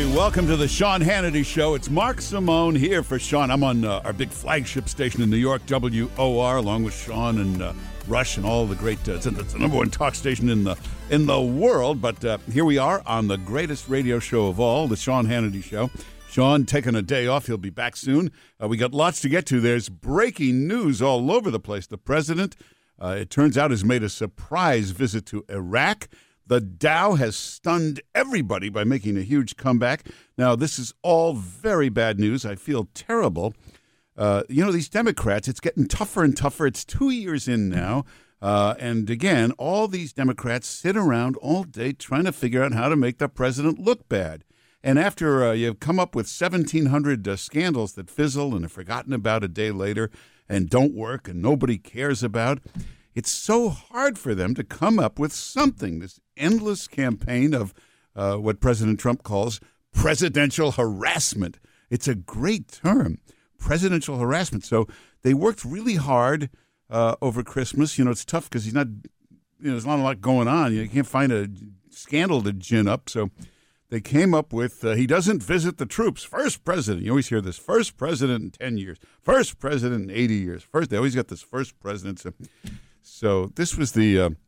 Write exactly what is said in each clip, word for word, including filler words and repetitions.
Welcome to the Sean Hannity Show. It's Mark Simone here for Sean. I'm on uh, our big flagship station in New York, W O R, along with Sean and uh, Rush and all the great. Uh, it's, it's the number one talk station in the in the world. But uh, here we are on the greatest radio show of all, the Sean Hannity Show. Sean taking a day off. He'll be back soon. Uh, we got lots to get to. There's breaking news all over the place. The president, uh, it turns out, has made a surprise visit to Iraq. The Dow has stunned everybody by making a huge comeback. Now, this is all very bad news. I feel terrible. Uh, you know, these Democrats, it's getting tougher and tougher. It's two years in now. Uh, and again, all these Democrats sit around all day trying to figure out how to make the president look bad. And after uh, you've come up with seventeen hundred uh, scandals that fizzle and are forgotten about a day later and don't work and nobody cares about, it's so hard for them to come up with something, this endless campaign of uh, what President Trump calls presidential harassment. It's a great term, presidential harassment. So they worked really hard uh, over Christmas. You know, it's tough because he's not, you know, there's not a lot going on. You can't find a scandal to gin up. So they came up with, uh, he doesn't visit the troops. First president. You always hear this, first president in ten years, first president in eighty years. First, they always got this first president. So, so this was the uh,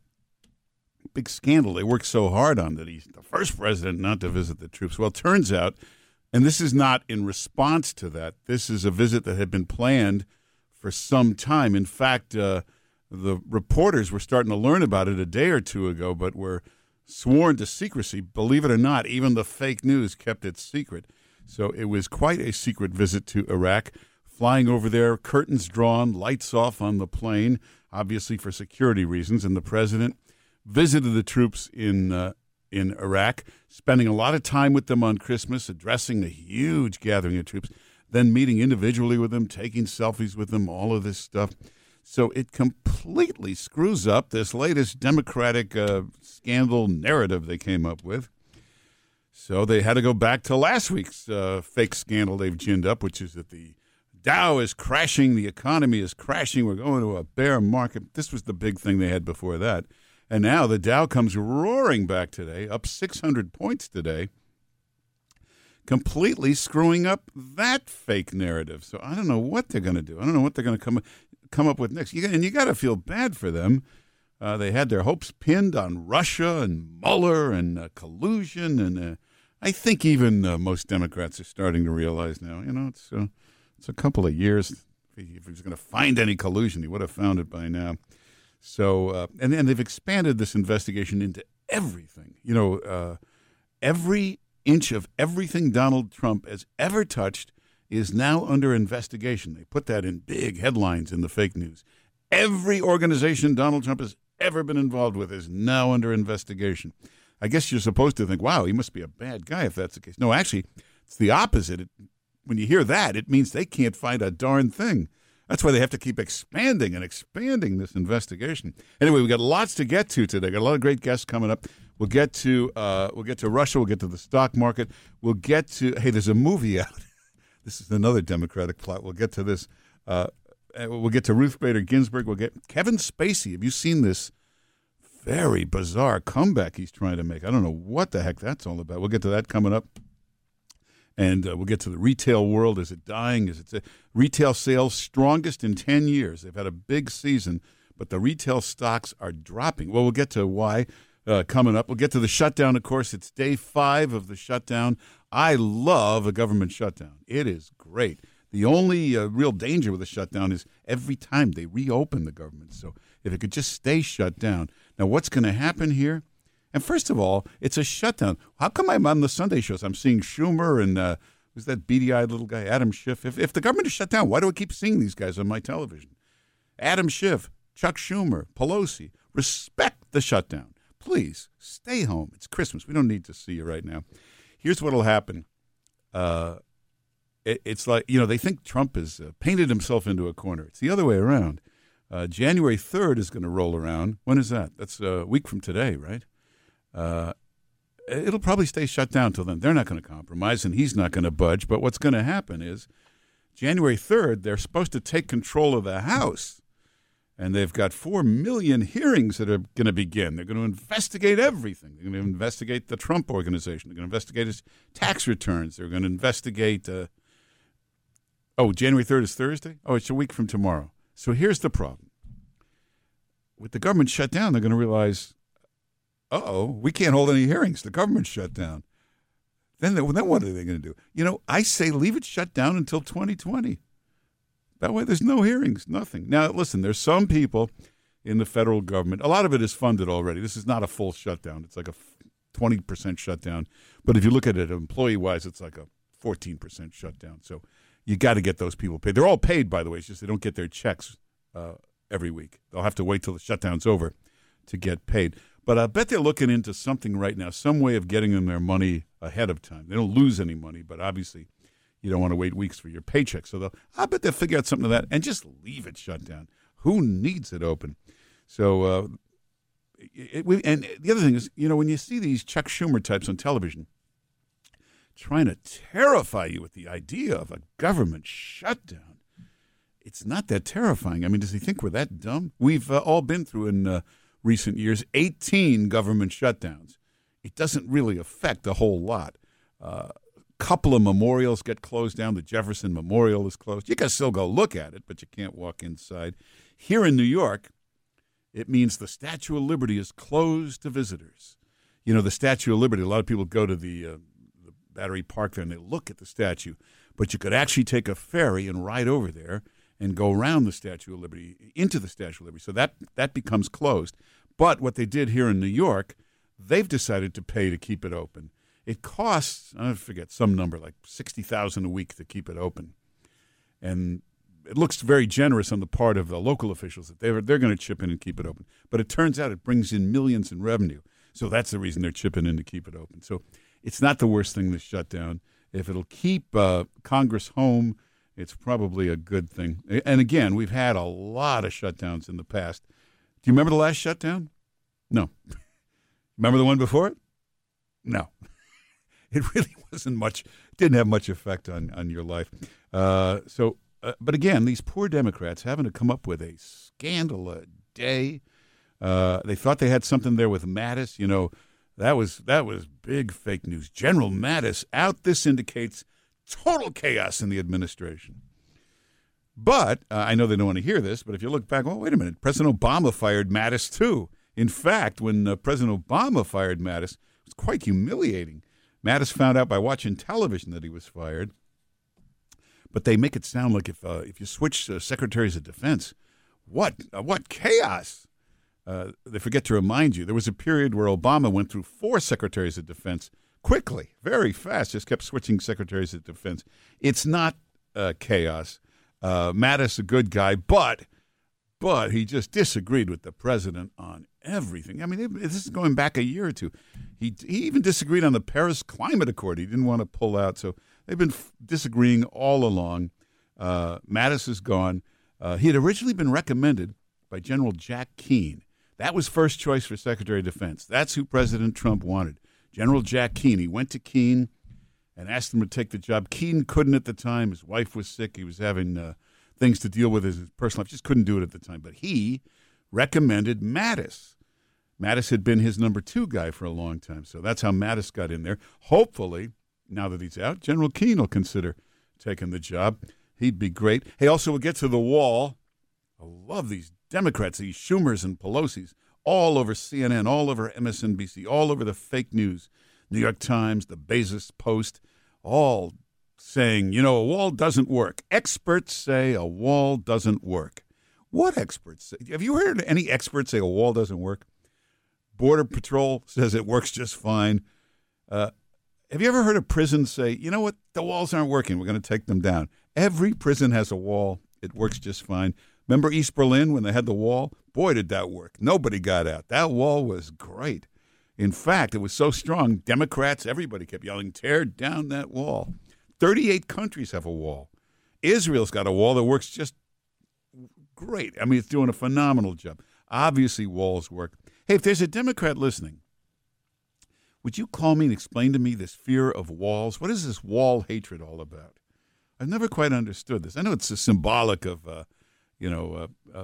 big scandal they worked so hard on, that he's the first president not to visit the troops. Well, it turns out, and this is not in response to that, this is a visit that had been planned for some time. In fact, uh, the reporters were starting to learn about it a day or two ago, but were sworn to secrecy. Believe it or not, even the fake news kept it secret. So it was quite a secret visit to Iraq. Flying over there, curtains drawn, lights off on the plane, obviously for security reasons. And the president visited the troops in uh, in Iraq, spending a lot of time with them on Christmas, addressing the huge gathering of troops, then meeting individually with them, taking selfies with them, all of this stuff. So it completely screws up this latest Democratic uh, scandal narrative they came up with. So they had to go back to last week's uh, fake scandal they've ginned up, which is that the Dow is crashing, the economy is crashing, we're going to a bear market. This was the big thing they had before that. And now the Dow comes roaring back today, up six hundred points today, completely screwing up that fake narrative. So I don't know what they're going to do. I don't know what they're going to come come up with next. You, and you got to feel bad for them. Uh, they had their hopes pinned on Russia and Mueller and uh, collusion. And uh, I think even uh, most Democrats are starting to realize now, you know, it's, uh, it's a couple of years. If he was going to find any collusion, he would have found it by now. So, uh, and then they've expanded this investigation into everything. You know, uh, every inch of everything Donald Trump has ever touched is now under investigation. They put that in big headlines in the fake news. Every organization Donald Trump has ever been involved with is now under investigation. I guess you're supposed to think, wow, he must be a bad guy if that's the case. No, actually, it's the opposite. It, when you hear that, it means they can't find a darn thing. That's why they have to keep expanding and expanding this investigation. Anyway, we got lots to get to today. Got a lot of great guests coming up. We'll get to uh, we'll get to Russia. We'll get to the stock market. We'll get to hey, there's a movie out. This is another Democratic plot. We'll get to this. Uh, we'll get to Ruth Bader Ginsburg. We'll get Kevin Spacey. Have you seen this very bizarre comeback he's trying to make? I don't know what the heck that's all about. We'll get to that coming up. And uh, we'll get to the retail world. Is it dying? Is it uh, retail sales strongest in ten years? They've had a big season, but the retail stocks are dropping. Well, we'll get to why uh, coming up. We'll get to the shutdown, of course. It's day five of the shutdown. I love a government shutdown. It is great. The only uh, real danger with a shutdown is every time they reopen the government. So if it could just stay shut down. Now, what's going to happen here? And first of all, it's a shutdown. How come I'm on the Sunday shows? I'm seeing Schumer and uh, who's that beady-eyed little guy, Adam Schiff. If, if the government is shut down, why do I keep seeing these guys on my television? Adam Schiff, Chuck Schumer, Pelosi, respect the shutdown. Please, stay home. It's Christmas. We don't need to see you right now. Here's what will happen. Uh, it, it's like, you know, they think Trump has uh, painted himself into a corner. It's the other way around. Uh, January third is going to roll around. When is that? That's a week from today, right? Uh, it'll probably stay shut down till then. They're not going to compromise, and he's not going to budge. But what's going to happen is January third, they're supposed to take control of the House. And they've got four million hearings that are going to begin. They're going to investigate everything. They're going to investigate the Trump Organization. They're going to investigate his tax returns. They're going to investigate uh, – oh, January third is Thursday? Oh, it's a week from tomorrow. So here's the problem. With the government shut down, they're going to realize, uh-oh, we can't hold any hearings. The government's shut down. Then, they, then what are they going to do? You know, I say leave it shut down until twenty twenty. That way there's no hearings, nothing. Now, listen, there's some people in the federal government. A lot of it is funded already. This is not a full shutdown. It's like a twenty percent shutdown. But if you look at it employee-wise, it's like a fourteen percent shutdown. So you got to get those people paid. They're all paid, by the way. It's just they don't get their checks uh, every week. They'll have to wait till the shutdown's over to get paid. But I bet they're looking into something right now, some way of getting them their money ahead of time. They don't lose any money, but obviously you don't want to wait weeks for your paycheck. So they'll, I bet they'll figure out something to that and just leave it shut down. Who needs it open? So, uh, it, we, and the other thing is, you know, when you see these Chuck Schumer types on television trying to terrify you with the idea of a government shutdown, it's not that terrifying. I mean, does he think we're that dumb? We've uh, all been through in uh, recent years eighteen government shutdowns. It doesn't really affect a whole lot. Uh, couple of memorials get closed down. The Jefferson Memorial is closed. You can still go look at it, but you can't walk inside. Here in New York, it means the Statue of Liberty is closed to visitors. You know, the Statue of Liberty, a lot of people go to the, uh, the Battery Park there and they look at the statue, but you could actually take a ferry and ride over there and go around the Statue of Liberty, into the Statue of Liberty. So that, that becomes closed. But what they did here in New York, they've decided to pay to keep it open. It costs, I forget, some number, like sixty thousand dollars a week to keep it open. And it looks very generous on the part of the local officials that they're, they're going to chip in and keep it open. But it turns out it brings in millions in revenue. So that's the reason they're chipping in to keep it open. So it's not the worst thing to shut down. If it'll keep uh, Congress home, it's probably a good thing. And again, we've had a lot of shutdowns in the past. Do you remember the last shutdown? No. Remember the one before it? No. It really wasn't much, didn't have much effect on, on your life. Uh, so, uh, but again, these poor Democrats having to come up with a scandal a day. Uh, they thought they had something there with Mattis. You know, that was that was big fake news. General Mattis out. This indicates total chaos in the administration. But uh, I know they don't want to hear this, but if you look back, well, wait a minute. President Obama fired Mattis, too. In fact, when uh, President Obama fired Mattis, it was quite humiliating. Mattis found out by watching television that he was fired. But they make it sound like if uh, if you switch uh, secretaries of defense, what uh, what chaos. Uh, they forget to remind you, there was a period where Obama went through four secretaries of defense quickly, very fast, just kept switching secretaries of defense. It's not uh, chaos. Uh, Mattis, a good guy, but but he just disagreed with the president on everything. I mean, this is going back a year or two. He, he even disagreed on the Paris Climate Accord. He didn't want to pull out. So they've been f- disagreeing all along. Uh, Mattis is gone. Uh, he had originally been recommended by General Jack Keane. That was first choice for Secretary of Defense. That's who President Trump wanted. General Jack Keane. He went to Keane and asked him to take the job. Keane couldn't at the time. His wife was sick. He was having uh, things to deal with in his personal life. Just couldn't do it at the time. But he recommended Mattis. Mattis had been his number two guy for a long time. So that's how Mattis got in there. Hopefully, now that he's out, General Keane will consider taking the job. He'd be great. Hey, also, we'll get to the wall. I love these Democrats, these Schumers and Pelosi's, all over C N N, all over M S N B C, all over the fake news, New York Times, the Bezos Post, all saying, you know, a wall doesn't work. Experts say a wall doesn't work. What experts say? Have you heard any experts say a wall doesn't work? Border Patrol says it works just fine. Uh, have you ever heard a prison say, you know what, the walls aren't working, we're going to take them down? Every prison has a wall. It works just fine. Remember East Berlin when they had the wall? Boy, did that work. Nobody got out. That wall was great. In fact, it was so strong, Democrats, everybody kept yelling, tear down that wall. thirty-eight countries have a wall. Israel's got a wall that works just great. I mean, it's doing a phenomenal job. Obviously, walls work. Hey, if there's a Democrat listening, would you call me and explain to me this fear of walls? What is this wall hatred all about? I've never quite understood this. I know it's a symbolic of, uh, you know, uh, uh,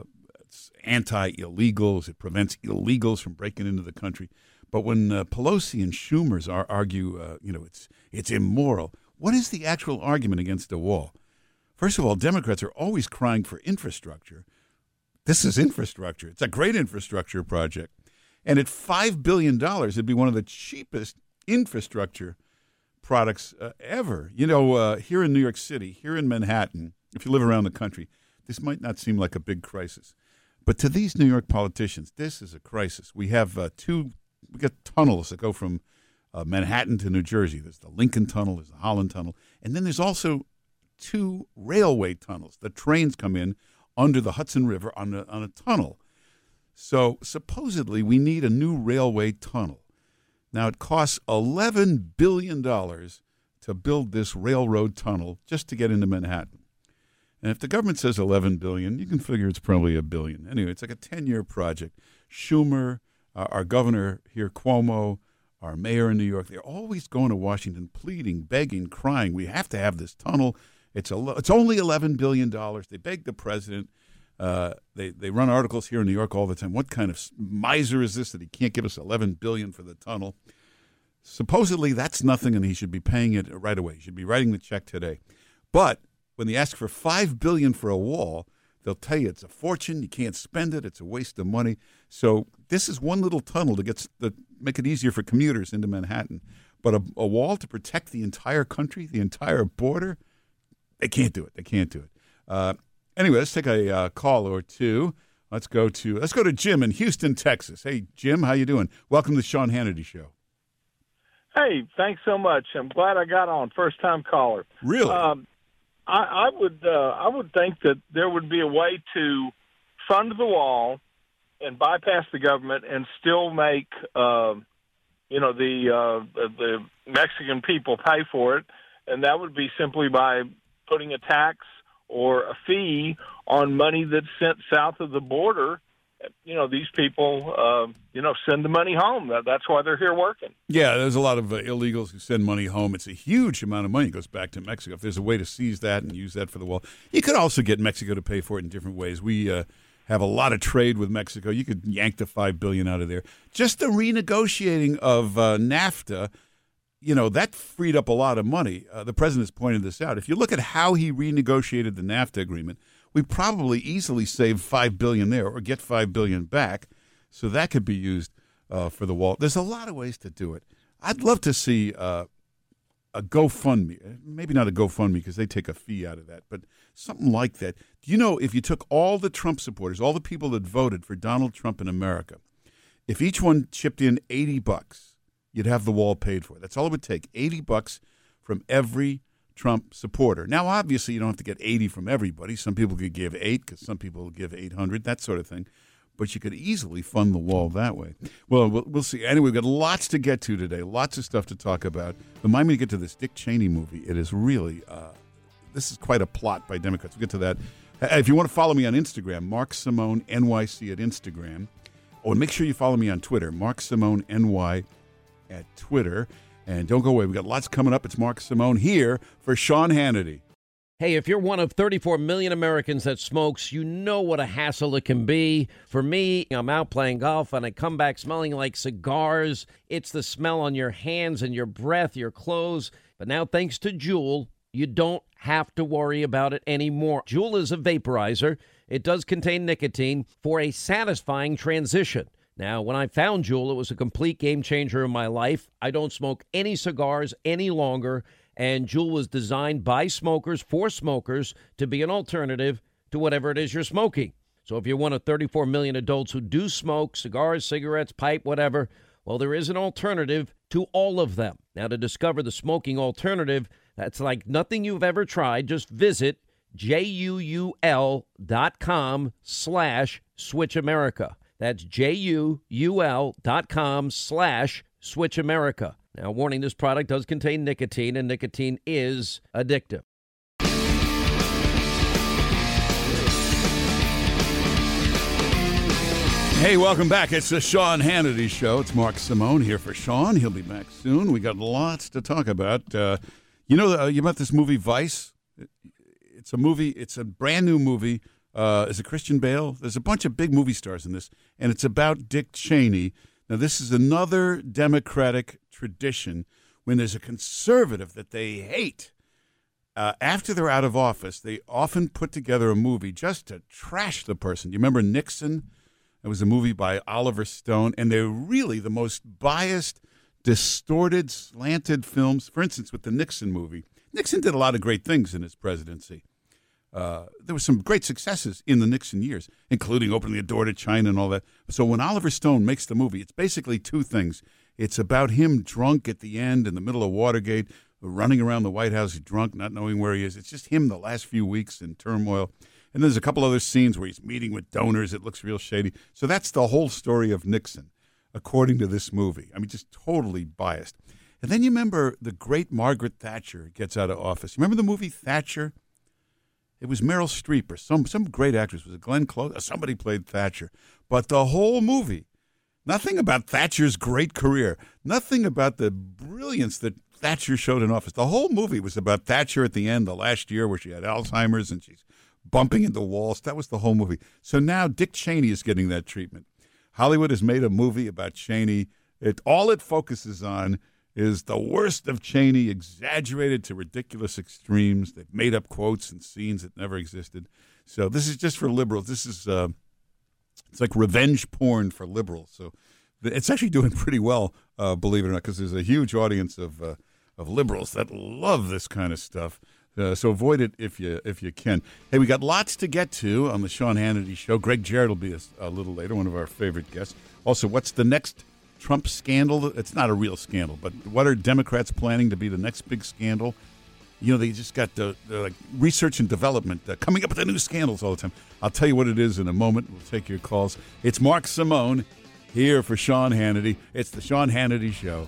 it's anti-illegals. It prevents illegals from breaking into the country. But when uh, Pelosi and Schumer's are, argue, uh, you know, it's it's immoral, what is the actual argument against a wall? First of all, Democrats are always crying for infrastructure. This is infrastructure. It's a great infrastructure project. And at five billion dollars, it'd be one of the cheapest infrastructure products uh, ever. You know, uh, here in New York City, here in Manhattan, if you live around the country, this might not seem like a big crisis. But to these New York politicians, this is a crisis. We have uh, two, we got tunnels that go from uh, Manhattan to New Jersey. There's the Lincoln Tunnel, there's the Holland Tunnel, and then there's also two railway tunnels. The trains come in under the Hudson River on a, on a tunnel. So supposedly we need a new railway tunnel. Now it costs eleven billion dollars to build this railroad tunnel just to get into Manhattan. And if the government says eleven billion dollars, you can figure it's probably a billion. Anyway, it's like a ten-year project. Schumer, uh, our governor here, Cuomo, our mayor in New York, they're always going to Washington pleading, begging, crying. We have to have this tunnel. It's a, it's only eleven billion dollars. They beg the president. Uh, they, they run articles here in New York all the time. What kind of miser is this that he can't give us eleven billion dollars for the tunnel? Supposedly that's nothing, and he should be paying it right away. He should be writing the check today. But when they ask for five billion dollars for a wall, they'll tell you it's a fortune. You can't spend it. It's a waste of money. So this is one little tunnel to get the, make it easier for commuters into Manhattan. But a, a wall to protect the entire country, the entire border, they can't do it. They can't do it. Uh, anyway, let's take a uh, call or two. Let's go to let's go to Jim in Houston, Texas. Hey, Jim, how you doing? Welcome to the Sean Hannity Show. Hey, thanks so much. I'm glad I got on. First time caller. Really? Um, I, I would uh, I would think that there would be a way to fund the wall and bypass the government and still make uh, you know the uh, the Mexican people pay for it, and that would be simply by putting a tax or a fee on money that's sent south of the border. You know, these people, uh, you know, send the money home. That, that's why they're here working. Yeah, there's a lot of uh, illegals who send money home. It's a huge amount of money that goes back to Mexico. If there's a way to seize that and use that for the wall, you could also get Mexico to pay for it in different ways. We uh, have a lot of trade with Mexico. You could yank the five billion dollars out of there. Just the renegotiating of uh, NAFTA, you know, that freed up a lot of money. Uh, the president's pointed this out. If you look at how he renegotiated the NAFTA agreement, we probably easily save five billion dollars there or get five billion dollars back, so that could be used uh, for the wall. There's a lot of ways to do it. I'd love to see uh, a GoFundMe, maybe not a GoFundMe because they take a fee out of that, but something like that. Do you know if you took all the Trump supporters, all the people that voted for Donald Trump in America, if each one chipped in eighty bucks, you'd have the wall paid for. That's all it would take, eighty bucks from every Trump supporter. Now, obviously, you don't have to get eighty from everybody. Some people could give eight because some people will give eight hundred, that sort of thing. But you could easily fund the wall that way. Well, we'll, we'll see. Anyway, we've got lots to get to today, lots of stuff to talk about. Remind me to get to this Dick Cheney movie. It is really, uh, this is quite a plot by Democrats. We'll get to that. If you want to follow me on Instagram, Mark Simone N Y C at Instagram. Oh, and make sure you follow me on Twitter, Mark Simone N Y at Twitter. And don't go away. We've got lots coming up. It's Mark Simone here for Sean Hannity. Hey, if you're one of thirty-four million Americans that smokes, you know what a hassle it can be. For me, I'm out playing golf and I come back smelling like cigars. It's the smell on your hands and your breath, your clothes. But now, thanks to Juul, you don't have to worry about it anymore. Juul is a vaporizer. It does contain nicotine for a satisfying transition. Now, when I found Juul, it was a complete game changer in my life. I don't smoke any cigars any longer, and Juul was designed by smokers for smokers to be an alternative to whatever it is you're smoking. So if you're one of thirty-four million adults who do smoke cigars, cigarettes, pipe, whatever, well, there is an alternative to all of them. Now, to discover the smoking alternative, that's like nothing you've ever tried. Just visit J-U-U-L dot com slash Switch America. That's J-U-U-L dot com slash Switch America. Now, warning, this product does contain nicotine, and nicotine is addictive. Hey, welcome back. It's the Sean Hannity Show. It's Mark Simone here for Sean. He'll be back soon. We got lots to talk about. Uh, you know, uh, you about this movie Vice? It's a movie. It's a brand new movie Uh, is it Christian Bale? There's a bunch of big movie stars in this, and it's about Dick Cheney. Now, this is another Democratic tradition when there's a conservative that they hate. Uh, after they're out of office, they often put together a movie just to trash the person. You remember Nixon? It was a movie by Oliver Stone, and they're really the most biased, distorted, slanted films. For instance, with the Nixon movie, Nixon did a lot of great things in his presidency. Uh, there were some great successes in the Nixon years, including opening the door to China and all that. So when Oliver Stone makes the movie, it's basically two things. It's about him drunk at the end in the middle of Watergate, running around the White House drunk, not knowing where he is. It's just him the last few weeks in turmoil. And there's a couple other scenes where he's meeting with donors. It looks real shady. So that's the whole story of Nixon, according to this movie. I mean, just totally biased. And then you remember the great Margaret Thatcher gets out of office. You remember the movie Thatcher? It was Meryl Streep or some some great actress. Was it Glenn Close? Somebody played Thatcher. But the whole movie, nothing about Thatcher's great career, nothing about the brilliance that Thatcher showed in office. The whole movie was about Thatcher at the end, the last year where she had Alzheimer's and she's bumping into walls. That was the whole movie. So now Dick Cheney is getting that treatment. Hollywood has made a movie about Cheney. It all it focuses on is the worst of Cheney, exaggerated to ridiculous extremes. They've made up quotes and scenes that never existed. So this is just for liberals. This is uh, it's like revenge porn for liberals. So it's actually doing pretty well, uh, believe it or not, because there's a huge audience of uh, of liberals that love this kind of stuff. Uh, so avoid it if you if you can. Hey, we got lots to get to on the Sean Hannity Show. Greg Jarrett will be a, a little later, one of our favorite guests. Also, what's the next Trump scandal? It's not a real scandal, but what are Democrats planning to be the next big scandal? You know, they just got the, the like research and development uh, coming up with the new scandals all the time. I'll tell you what it is in a moment. We'll take your calls. It's Mark Simone here for Sean Hannity. It's the Sean Hannity Show.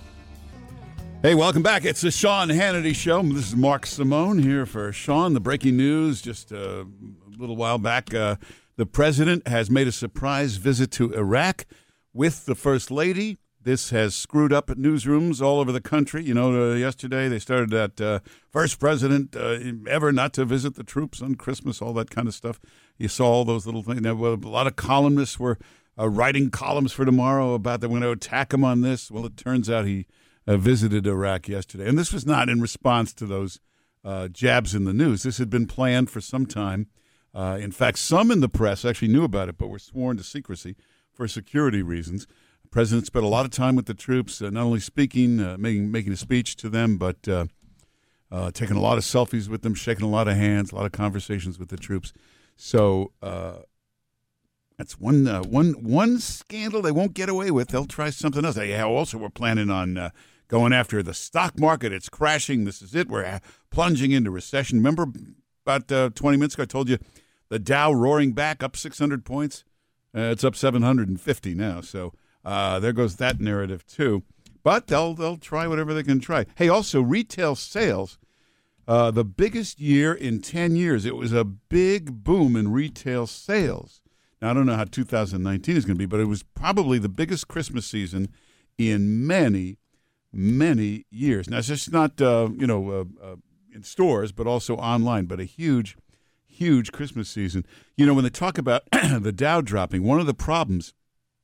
Hey, welcome back. It's the Sean Hannity Show. This is Mark Simone here for Sean. The breaking news just uh, a little while back. Uh, the president has made a surprise visit to Iraq with the First Lady. This has screwed up at newsrooms all over the country. You know, uh, yesterday they started that uh, first president uh, ever not to visit the troops on Christmas, all that kind of stuff. You saw all those little things. Now, well, a lot of columnists were uh, writing columns for tomorrow about that we're going to attack him on this. Well, it turns out he uh, visited Iraq yesterday. And this was not in response to those uh, jabs in the news. This had been planned for some time. Uh, in fact, some in the press actually knew about it, but were sworn to secrecy for security reasons. The president spent a lot of time with the troops, uh, not only speaking, uh, making making a speech to them, but uh, uh, taking a lot of selfies with them, shaking a lot of hands, a lot of conversations with the troops. So uh, that's one uh, one one scandal they won't get away with. They'll try something else. They also were planning on uh, going after the stock market. It's crashing. This is it. We're plunging into recession. Remember about uh, twenty minutes ago I told you the Dow roaring back up six hundred points? Uh, it's up seven hundred fifty now. So uh, there goes that narrative too. But they'll they'll try whatever they can try. Hey, also retail sales, uh, the biggest year in ten years. It was a big boom in retail sales. Now, I don't know how two thousand nineteen is going to be, but it was probably the biggest Christmas season in many, many years. Now, it's just not, uh, you know, uh, uh, in stores, but also online, but a huge, huge Christmas season. You know, when they talk about the Dow dropping, one of the problems,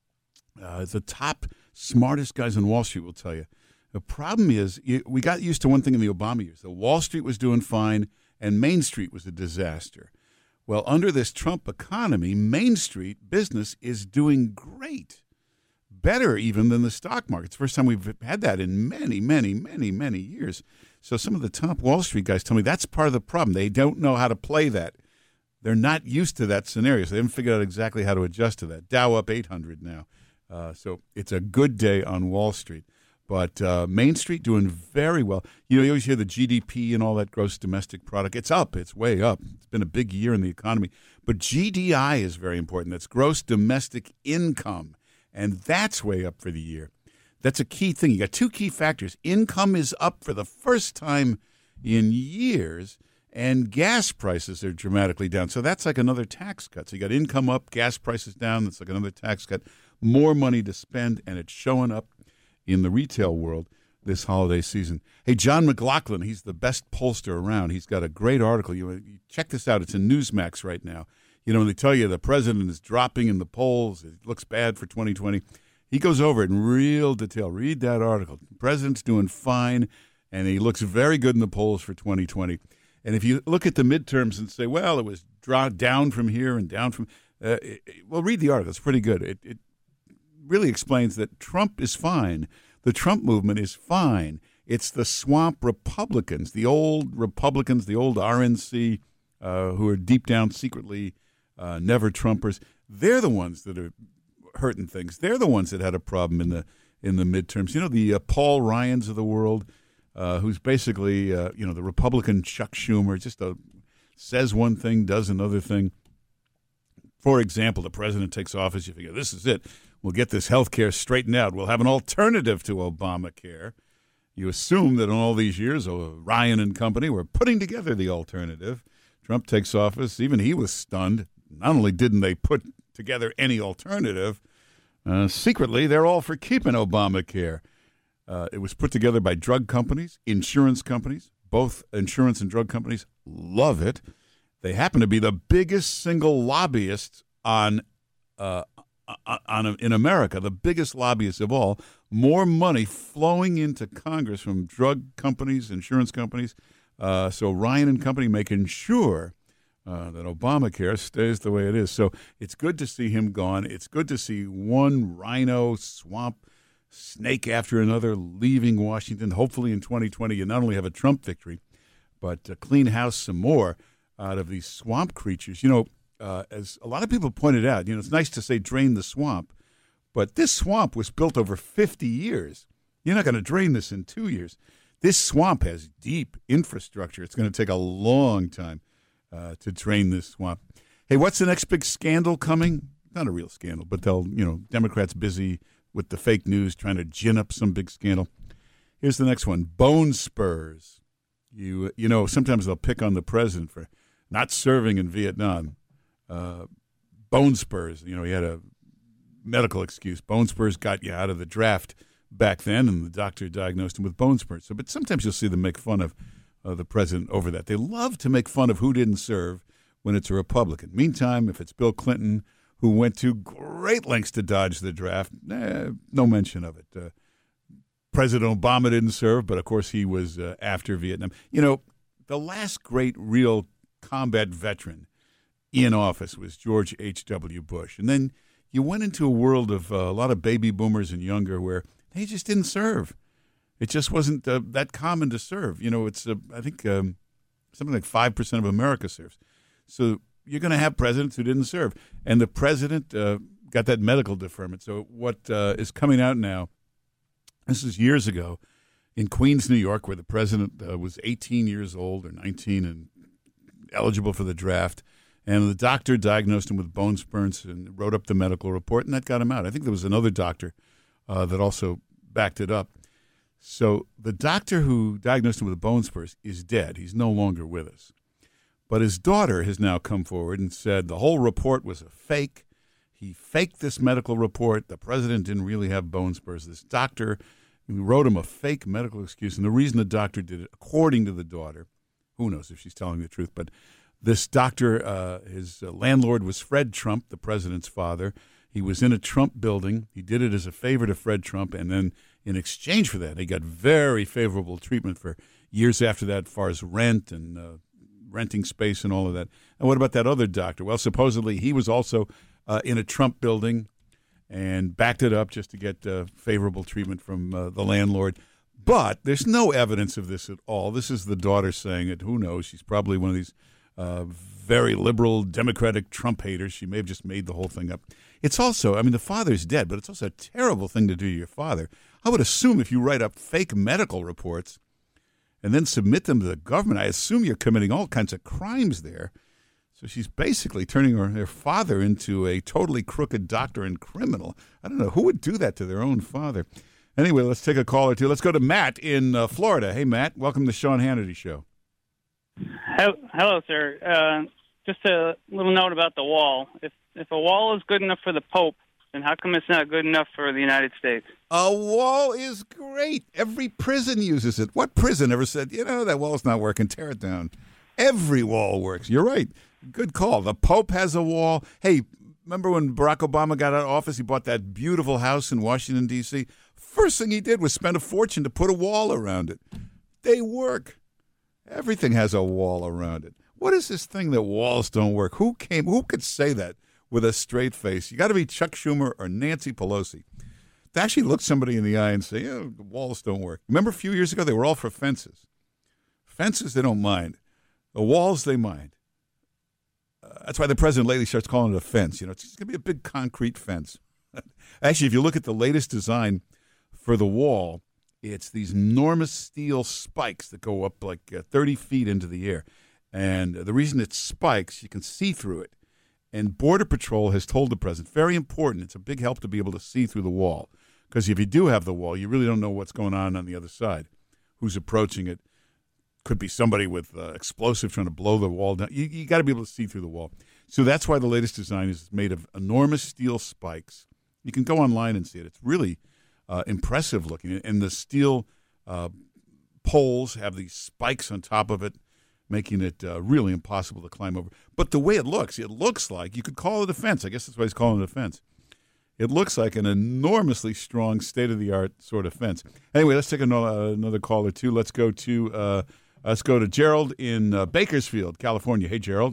uh, the top smartest guys on Wall Street will tell you, the problem is we got used to one thing in the Obama years. The Wall Street was doing fine and Main Street was a disaster. Well, under this Trump economy, Main Street business is doing great, better even than the stock market. It's the first time we've had that in many, many, many, many years. So some of the top Wall Street guys tell me that's part of the problem. They don't know how to play that. They're not used to that scenario, so they haven't figured out exactly how to adjust to that. Dow up eight hundred now. Uh, so it's a good day on Wall Street. But uh, Main Street doing very well. You know, you always hear the G D P and all that gross domestic product. It's up. It's way up. It's been a big year in the economy. But G D I is very important. That's gross domestic income. And that's way up for the year. That's a key thing. You got two key factors. Income is up for the first time in years, and gas prices are dramatically down. So that's like another tax cut. So you got income up, gas prices down. That's like another tax cut. More money to spend, and it's showing up in the retail world this holiday season. Hey, John McLaughlin, he's the best pollster around. He's got a great article. You, you check this out. It's in Newsmax right now. You know, when they tell you the president is dropping in the polls, it looks bad for twenty twenty. He goes over it in real detail. Read that article. The president's doing fine, and he looks very good in the polls for twenty twenty. And if you look at the midterms and say, well, it was drawn down from here and down from uh, it, well, read the article. It's pretty good. It, it really explains that Trump is fine. The Trump movement is fine. It's the swamp Republicans, the old Republicans, the old R N C, uh, who are deep down secretly uh, never Trumpers. They're the ones that are hurting things. They're the ones that had a problem in the in the midterms. You know, the uh, Paul Ryans of the world, uh, who's basically uh, you know the Republican Chuck Schumer, just a, says one thing, does another thing. For example, the president takes office. You figure this is it. We'll get this health care straightened out. We'll have an alternative to Obamacare. You assume that in all these years, oh, Ryan and company were putting together the alternative. Trump takes office. Even he was stunned. Not only didn't they put together any alternative, uh, secretly they're all for keeping Obamacare. Uh, it was put together by drug companies, insurance companies. Both insurance and drug companies love it. They happen to be the biggest single lobbyists on uh, on in America, the biggest lobbyists of all. More money flowing into Congress from drug companies, insurance companies. Uh, so Ryan and company making sure uh, that Obamacare stays the way it is. So it's good to see him gone. It's good to see one rhino swamp snake after another leaving Washington. Hopefully in twenty twenty you not only have a Trump victory, but uh, clean house some more out of these swamp creatures. You know, uh, as a lot of people pointed out, you know, it's nice to say drain the swamp, but this swamp was built over fifty years. You're not going to drain this in two years. This swamp has deep infrastructure. It's going to take a long time uh, to drain this swamp. Hey, what's the next big scandal coming? Not a real scandal, but they'll, you know, Democrats busy with the fake news trying to gin up some big scandal. Here's the next one. Bone spurs. You, you know, sometimes they'll pick on the president for not serving in Vietnam. Uh, bone spurs. You know, he had a medical excuse. Bone spurs got you out of the draft back then, and the doctor diagnosed him with bone spurs. So, but sometimes you'll see them make fun of uh, the president over that. They love to make fun of who didn't serve when it's a Republican. Meantime, if it's Bill Clinton, who went to great lengths to dodge the draft, eh, no mention of it. Uh, President Obama didn't serve, but of course he was uh, after Vietnam. You know, the last great real combat veteran in office was George H W. Bush. And then you went into a world of uh, a lot of baby boomers and younger where they just didn't serve. It just wasn't uh, that common to serve. You know, it's, uh, I think, um, something like five percent of America serves. So you're going to have presidents who didn't serve. And the president uh, got that medical deferment. So what uh, is coming out now, this is years ago, in Queens, New York, where the president uh, was eighteen years old or nineteen and eligible for the draft. And the doctor diagnosed him with bone spurs and wrote up the medical report, and that got him out. I think there was another doctor uh, that also backed it up. So the doctor who diagnosed him with bone spurs is dead. He's no longer with us. But his daughter has now come forward and said the whole report was a fake. He faked this medical report. The president didn't really have bone spurs. This doctor who wrote him a fake medical excuse. And the reason the doctor did it, according to the daughter, who knows if she's telling the truth, but this doctor, uh, his uh, landlord was Fred Trump, the president's father. He was in a Trump building. He did it as a favor to Fred Trump, and then in exchange for that, he got very favorable treatment for years after that as far as rent and uh, renting space and all of that. And what about that other doctor? Well, supposedly he was also uh, in a Trump building and backed it up just to get uh, favorable treatment from uh, the landlord. But there's no evidence of this at all. This is the daughter saying it. Who knows? She's probably one of these Uh, very liberal, Democratic Trump haters. She may have just made the whole thing up. It's also, I mean, the father's dead, but it's also a terrible thing to do to your father. I would assume if you write up fake medical reports and then submit them to the government, I assume you're committing all kinds of crimes there. So she's basically turning her, her father into a totally crooked doctor and criminal. I don't know. Who would do that to their own father? Anyway, let's take a call or two. Let's go to Matt in uh, Florida. Hey, Matt, welcome to the Sean Hannity Show. Hello, sir. Uh, just a little note about the wall. If if a wall is good enough for the Pope, then how come it's not good enough for the United States? A wall is great. Every prison uses it. What prison ever said, you know, that wall's not working, tear it down? Every wall works. You're right. Good call. The Pope has a wall. Hey, remember when Barack Obama got out of office, he bought that beautiful house in Washington, D C? First thing he did was spend a fortune to put a wall around it. They work. Everything has a wall around it. What is this thing that walls don't work? Who came? Who could say that with a straight face? You got to be Chuck Schumer or Nancy Pelosi to actually look somebody in the eye and say, "Yeah, the walls don't work." Remember a few years ago, they were all for fences. Fences, they don't mind. The walls, they mind. Uh, that's why the president lately starts calling it a fence. You know, it's going to be a big concrete fence. Actually, if you look at the latest design for the wall, it's these enormous steel spikes that go up like uh, thirty feet into the air. And the reason it's spikes, you can see through it. And Border Patrol has told the president, very important, it's a big help to be able to see through the wall. Because if you do have the wall, you really don't know what's going on on the other side, who's approaching it. Could be somebody with uh, explosive trying to blow the wall down. You, you got to be able to see through the wall. So that's why the latest design is made of enormous steel spikes. You can go online and see it. It's really uh, impressive looking. And the steel uh, poles have these spikes on top of it, making it uh, really impossible to climb over. But the way it looks, it looks like, you could call it a fence. I guess that's why he's calling it a fence. It looks like an enormously strong, state-of-the-art sort of fence. Anyway, let's take another, another call or two. Let's go to uh, let's go to Gerald in uh, Bakersfield, California. Hey, Gerald.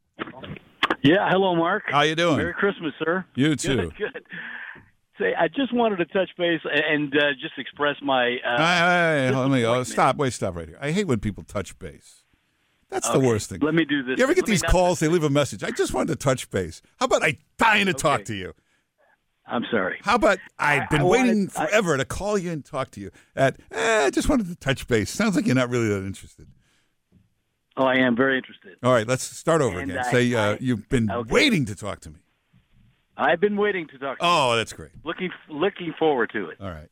Yeah, hello, Mark. How you doing? Merry Christmas, sir. You too. Good, good. Say, I just wanted to touch base and uh, just express my. Uh, hey, hey, let me oh, stop. Wait, stop right here. I hate when people touch base. That's okay, the worst thing. Let me do this. You ever get let these not... calls? They leave a message. I just wanted to touch base. How about I dying to okay. talk to you? I'm sorry. How about I've been I, I waiting wanted, forever I, to call you and talk to you. At eh, I just wanted to touch base. Sounds like you're not really that interested. Oh, I am very interested. All right, let's start over and again. I, Say uh, I, you've been okay. waiting to talk to me. I've been waiting to talk to you. Oh, that's great. Looking looking forward to it. All right.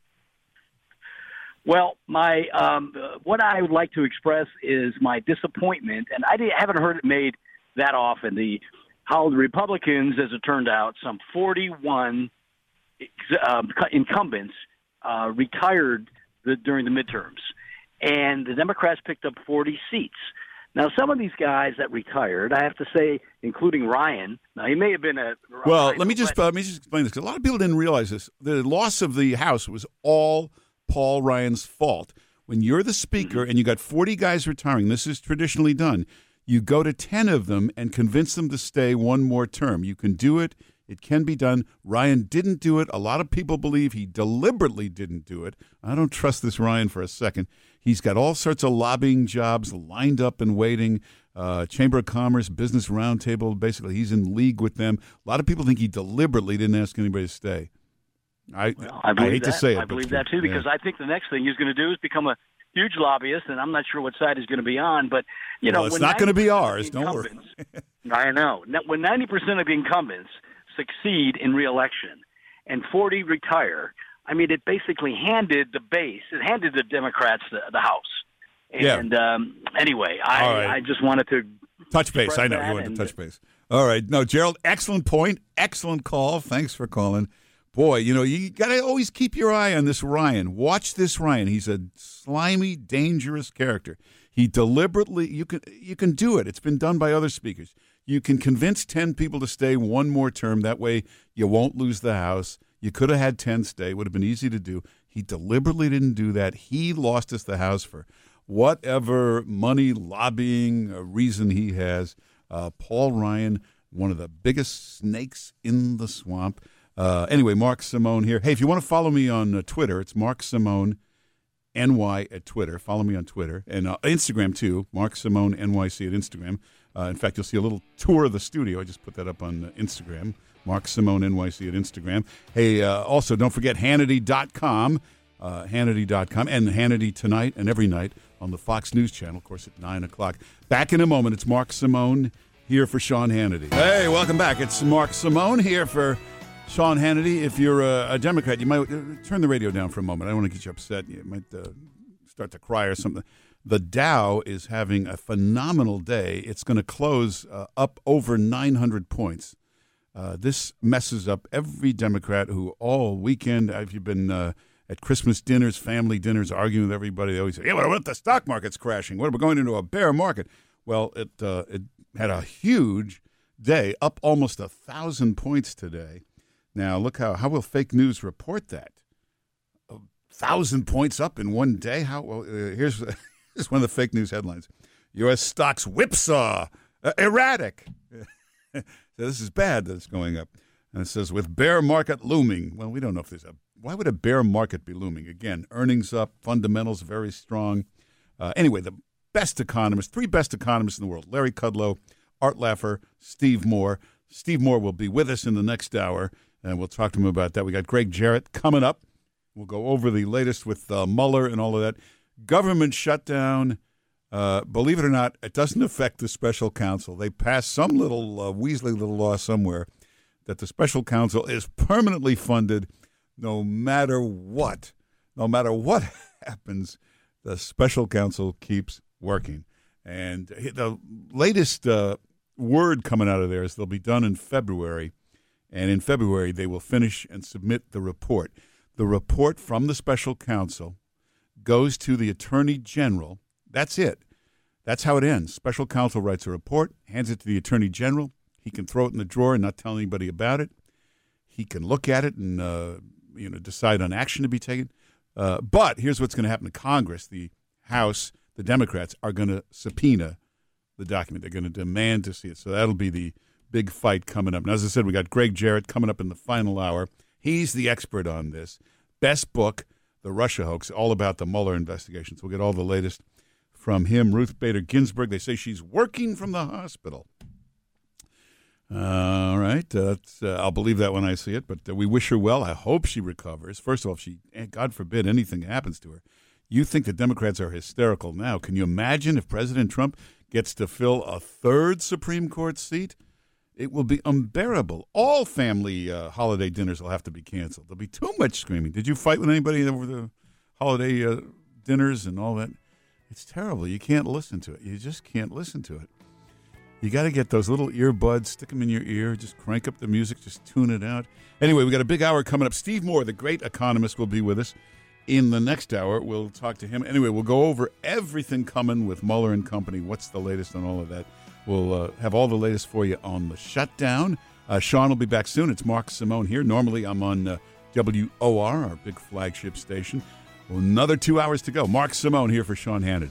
Well, my um, uh, what I would like to express is my disappointment, and I haven't heard it made that often. The how the Republicans, as it turned out, some forty-one um, incumbents uh, retired the, during the midterms, and the Democrats picked up forty seats. Now, some of these guys that retired, I have to say, including Ryan. Now, he may have been a well. Ryan, let me just but, uh, let me just explain this because a lot of people didn't realize this. The loss of the House was all Paul Ryan's fault. When you're the speaker and you got forty guys retiring, this is traditionally done. You go to ten of them and convince them to stay one more term. You can do it. It can be done. Ryan didn't do it. A lot of people believe he deliberately didn't do it. I don't trust this Ryan for a second. He's got all sorts of lobbying jobs lined up and waiting. Uh, Chamber of Commerce, Business Roundtable, basically he's in league with them. A lot of people think he deliberately didn't ask anybody to stay. I, well, I, I hate that. to say it. I believe that, too, because yeah. I think the next thing he's going to do is become a huge lobbyist, and I'm not sure what side he's going to be on. But, you well, know, it's not going to be ours. Don't worry. I know. When ninety percent of the incumbents succeed in re-election and forty retire, I mean, it basically handed the base, it handed the Democrats the, the House. And yeah. um, anyway, I, right. I just wanted to touch base. I know you wanted to touch base. All right. No, Gerald, excellent point. Excellent call. Thanks for calling. Boy, you know, you got to always keep your eye on this Ryan. Watch this Ryan. He's a slimy, dangerous character. He deliberately, you can you can do it. It's been done by other speakers. You can convince ten people to stay one more term. That way you won't lose the House. You could have had ten stay. It would have been easy to do. He deliberately didn't do that. He lost us the House for whatever money, lobbying uh, reason he has. Uh, Paul Ryan, one of the biggest snakes in the swamp. Uh, anyway, Mark Simone here. Hey, if you want to follow me on uh, Twitter, it's Mark Simone N Y at Twitter. Follow me on Twitter. And uh, Instagram, too. Mark Simone N Y C at Instagram. Uh, in fact, you'll see a little tour of the studio. I just put that up on uh, Instagram. Mark Simone N Y C at Instagram. Hey, uh, also, don't forget Hannity dot com. Uh, Hannity dot com. And Hannity tonight and every night on the Fox News Channel, of course, at nine o'clock. Back in a moment. It's Mark Simone here for Sean Hannity. Hey, welcome back. It's Mark Simone here for Sean Hannity. If you're a, a Democrat, you might uh, turn the radio down for a moment. I don't want to get you upset. You might uh, start to cry or something. The Dow is having a phenomenal day. It's going to close uh, up over nine hundred points. Uh, this messes up every Democrat who all weekend, if you've been uh, at Christmas dinners, family dinners, arguing with everybody, they always say, yeah, what if the stock market's crashing? What if we're going into a bear market? Well, it uh, it had a huge day, up almost a thousand points today. Now, look how how will fake news report that? A thousand points up in one day? How? Well, uh, here's here's one of the fake news headlines: U S stocks whipsaw, uh, erratic. So this is bad that it's going up. And it says, with bear market looming. Well, we don't know if there's a, why would a bear market be looming? Again, earnings up, fundamentals very strong. Uh, anyway, the best economists, three best economists in the world, Larry Kudlow, Art Laffer, Steve Moore. Steve Moore will be with us in the next hour, and we'll talk to him about that. We got Greg Jarrett coming up. We'll go over the latest with uh, Mueller and all of that. Government shutdown. Uh, believe it or not, it doesn't affect the special counsel. They passed some little uh, Weasley little law somewhere that the special counsel is permanently funded no matter what. No matter what happens, the special counsel keeps working. And the latest uh, word coming out of there is they'll be done in February. And in February, they will finish and submit the report. The report from the special counsel goes to the attorney general. That's it. That's how it ends. Special counsel writes a report, hands it to the attorney general. He can throw it in the drawer and not tell anybody about it. He can look at it and uh, you know decide on action to be taken. Uh, but here's what's going to happen to Congress. The House, the Democrats, are going to subpoena the document. They're going to demand to see it. So that'll be the big fight coming up. And as I said, we got Greg Jarrett coming up in the final hour. He's the expert on this. Best book, The Russia Hoax, all about the Mueller investigations. We'll get all the latest from him. Ruth Bader Ginsburg, they say she's working from the hospital. Uh, all right. Uh, uh, I'll believe that when I see it, but uh, we wish her well. I hope she recovers. First of all, if she, God forbid anything happens to her. You think the Democrats are hysterical now. Can you imagine if President Trump gets to fill a third Supreme Court seat? It will be unbearable. All family uh, holiday dinners will have to be canceled. There'll be too much screaming. Did you fight with anybody over the holiday uh, dinners and all that? It's terrible. You can't listen to it. You just can't listen to it. You got to get those little earbuds, stick them in your ear, just crank up the music, just tune it out. Anyway, we got a big hour coming up. Steve Moore, the great economist, will be with us in the next hour. We'll talk to him. Anyway, we'll go over everything coming with Mueller and company. What's the latest on all of that? We'll uh, have all the latest for you on the shutdown. Uh, Sean will be back soon. It's Mark Simone here. Normally, I'm on uh, W O R, our big flagship station. Well, another two hours to go. Mark Simone here for Sean Hannity.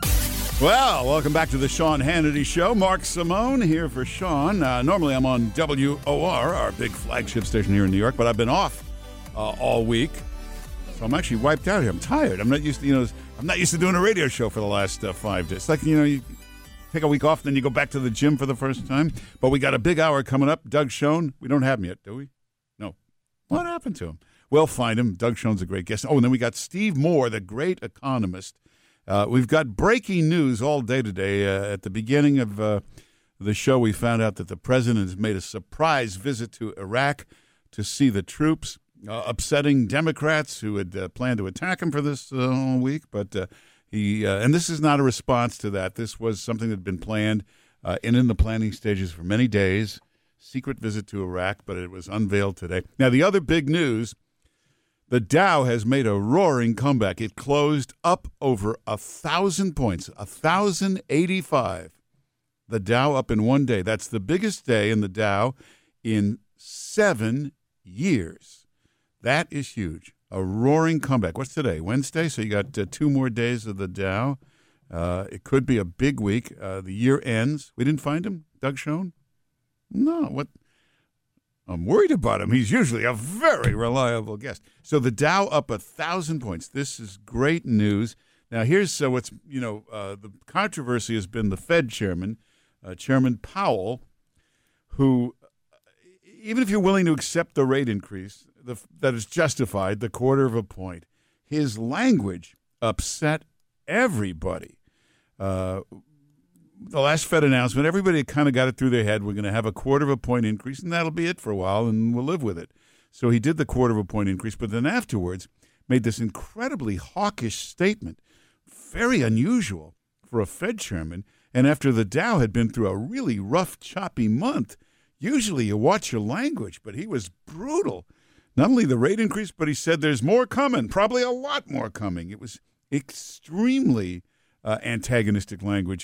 Well, welcome back to the Sean Hannity Show. Mark Simone here for Sean. Uh, normally, I'm on W O R, our big flagship station here in New York, but I've been off uh, all week, so I'm actually wiped out here. I'm tired. I'm not used to, you know, I'm not used to doing a radio show for the last uh, five days. It's like, you know, you take a week off, then you go back to the gym for the first time. But we got a big hour coming up. Doug Schoen, we don't have him yet, do we? No. What happened to him? We'll find him. Doug Schoen's a great guest. Oh, and then we got Steve Moore, the great economist. Uh, we've got breaking news all day today. Uh, at the beginning of uh, the show, we found out that the president has made a surprise visit to Iraq to see the troops, uh, upsetting Democrats who had uh, planned to attack him for this uh, week. But uh, he, uh, and this is not a response to that. This was something that had been planned uh, and in the planning stages for many days. Secret visit to Iraq, but it was unveiled today. Now, the other big news. The Dow has made a roaring comeback. It closed up over a thousand points, one thousand eighty-five. The Dow up in one day. That's the biggest day in the Dow in seven years. That is huge. A roaring comeback. What's today? Wednesday? So you got uh, two more days of the Dow. Uh, it could be a big week. Uh, the year ends. We didn't find him, Doug Schoen? No. What? I'm worried about him. He's usually a very reliable guest. So the Dow up a thousand points. This is great news. Now here's uh, what's you know uh, the controversy has been the Fed chairman, uh, Chairman Powell, who even if you're willing to accept the rate increase the, that is justified, the quarter of a point, his language upset everybody. Uh, The last Fed announcement, everybody kind of got it through their head. We're going to have a quarter of a point increase, and that'll be it for a while, and we'll live with it. So he did the quarter of a point increase, but then afterwards made this incredibly hawkish statement, very unusual for a Fed chairman. And after the Dow had been through a really rough, choppy month, usually you watch your language, but he was brutal. Not only the rate increase, but he said there's more coming, probably a lot more coming. It was extremely uh, antagonistic language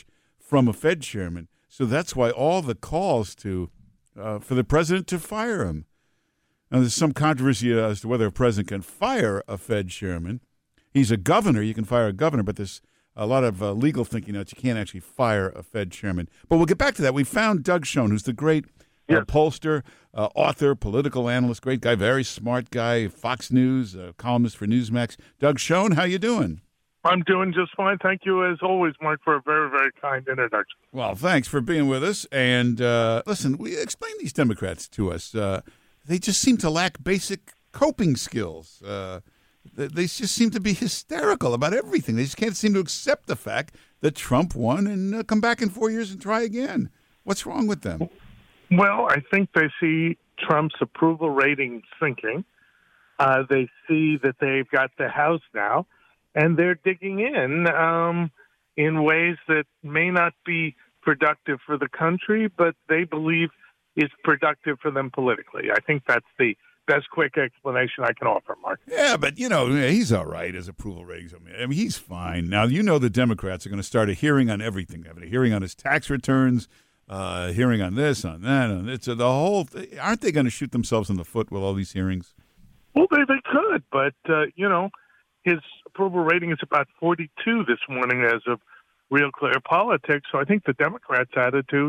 from a Fed chairman. So that's why all the calls to uh, for the president to fire him. Now, there's some controversy as to whether a president can fire a Fed chairman. He's a governor. You can fire a governor, but there's a lot of uh, legal thinking that you can't actually fire a Fed chairman. But we'll get back to that. We found Doug Schoen, who's the great uh, Yes. pollster, uh, author, political analyst, great guy, very smart guy, Fox News, uh, columnist for Newsmax. Doug Schoen, how you doing? I'm doing just fine. Thank you, as always, Mark, for a very, very kind introduction. Well, thanks for being with us. And uh, listen, we explain these Democrats to us. Uh, they just seem to lack basic coping skills. Uh, they, they just seem to be hysterical about everything. They just can't seem to accept the fact that Trump won and uh, come back in four years and try again. What's wrong with them? Well, I think they see Trump's approval rating sinking. Uh, they see that they've got the House now, and they're digging in um, in ways that may not be productive for the country, but they believe is productive for them politically. I think that's the best quick explanation I can offer, Mark. Yeah, but, you know, he's all right as approval ratings. I mean, I mean, he's fine. Now, you know the Democrats are going to start a hearing on everything. They're having a hearing on his tax returns, uh, hearing on this, on that. On it's, uh, the whole th- aren't they going to shoot themselves in the foot with all these hearings? Well, they, they could, but, uh, you know, his approval rating is about forty-two this morning as of Real Clear Politics. So I think the Democrats' attitude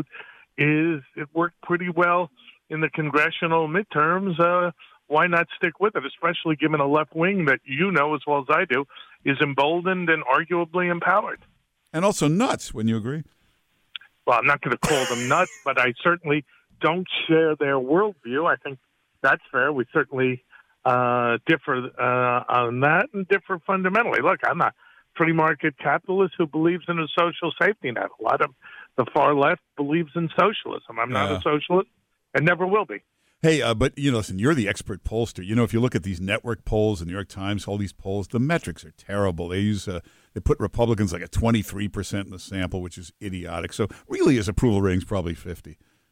is it worked pretty well in the congressional midterms. Uh, why not stick with it, especially given a left wing that you know as well as I do is emboldened and arguably empowered. And also nuts, wouldn't you agree? Well, I'm not going to call them nuts, but I certainly don't share their worldview. I think that's fair. We certainly uh, differ uh, on that and differ fundamentally. Look, I'm a free market capitalist who believes in a social safety net. A lot of the far left believes in socialism. I'm not Yeah. a socialist and never will be. Hey, uh, but, you know, listen, you're the expert pollster. You know, if you look at these network polls, the New York Times, all these polls, the metrics are terrible. They use, uh, they put Republicans like at twenty-three percent in the sample, which is idiotic. So really his approval rating's probably fifty.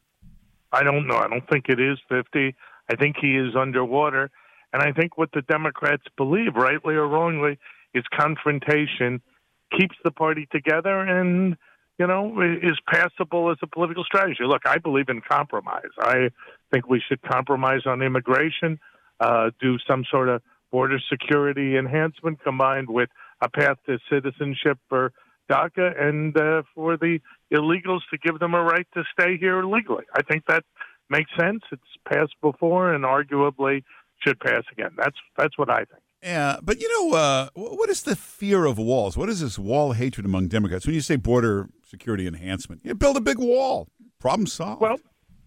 I don't know. I don't think it is fifty. I think he is underwater. And I think what the Democrats believe, rightly or wrongly, is confrontation keeps the party together and, you know, is passable as a political strategy. Look, I believe in compromise. I think we should compromise on immigration, uh, do some sort of border security enhancement combined with a path to citizenship for DACA and uh, for the illegals to give them a right to stay here legally. I think that makes sense. It's passed before and arguably should pass again. That's that's what I think. Yeah, but you know, uh, what is the fear of walls? What is this wall hatred among Democrats? When you say border security enhancement, you build a big wall. Problem solved. Well,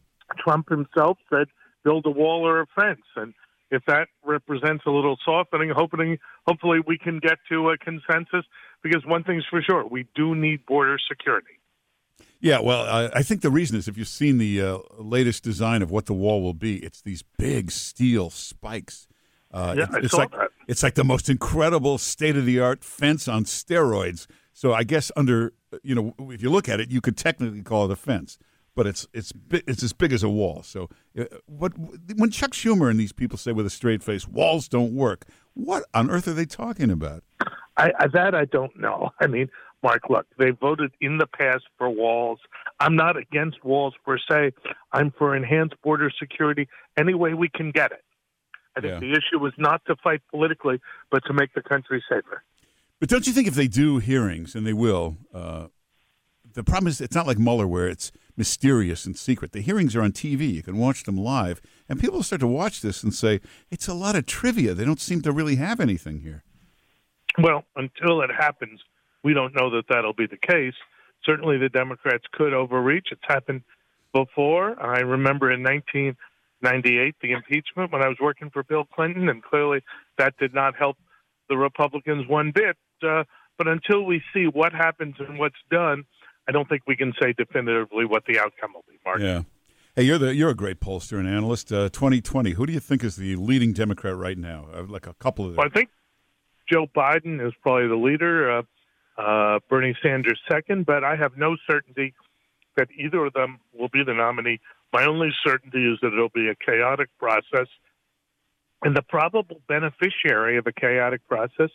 Trump himself said, build a wall or a fence. And if that represents a little softening, hoping, hopefully we can get to a consensus, because one thing's for sure, we do need border security. Yeah, well, I, I think the reason is if you've seen the uh, latest design of what the wall will be, it's these big steel spikes. Uh, Yeah, it's, I it's saw like that. it's like the most incredible state-of-the-art fence on steroids. So I guess under you know, if you look at it, you could technically call it a fence, but it's it's bi- it's as big as a wall. So uh, what when Chuck Schumer and these people say with a straight face, walls don't work, what on earth are they talking about? I, I, that I don't know. I mean, Mark, look, they voted in the past for walls. I'm not against walls per se. I'm for enhanced border security any way we can get it. I think Yeah. the issue was not to fight politically, but to make the country safer. But don't you think if they do hearings, and they will, uh, the problem is it's not like Mueller where it's mysterious and secret. The hearings are on T V. You can watch them live. And people start to watch this and say, it's a lot of trivia. They don't seem to really have anything here. Well, until it happens, we don't know that that'll be the case. Certainly the Democrats could overreach. It's happened before. I remember in nineteen ninety-eight, the impeachment, when I was working for Bill Clinton, and clearly that did not help the Republicans one bit. Uh, but until we see what happens and what's done, I don't think we can say definitively what the outcome will be, Mark. Yeah. Hey, you're the you're a great pollster and analyst. Uh, twenty twenty, who do you think is the leading Democrat right now? Uh, like a couple of them. Well, I think Joe Biden is probably the leader, uh, uh, Bernie Sanders second, but I have no certainty that either of them will be the nominee. My only certainty is that it'll be a chaotic process. And the probable beneficiary of a chaotic process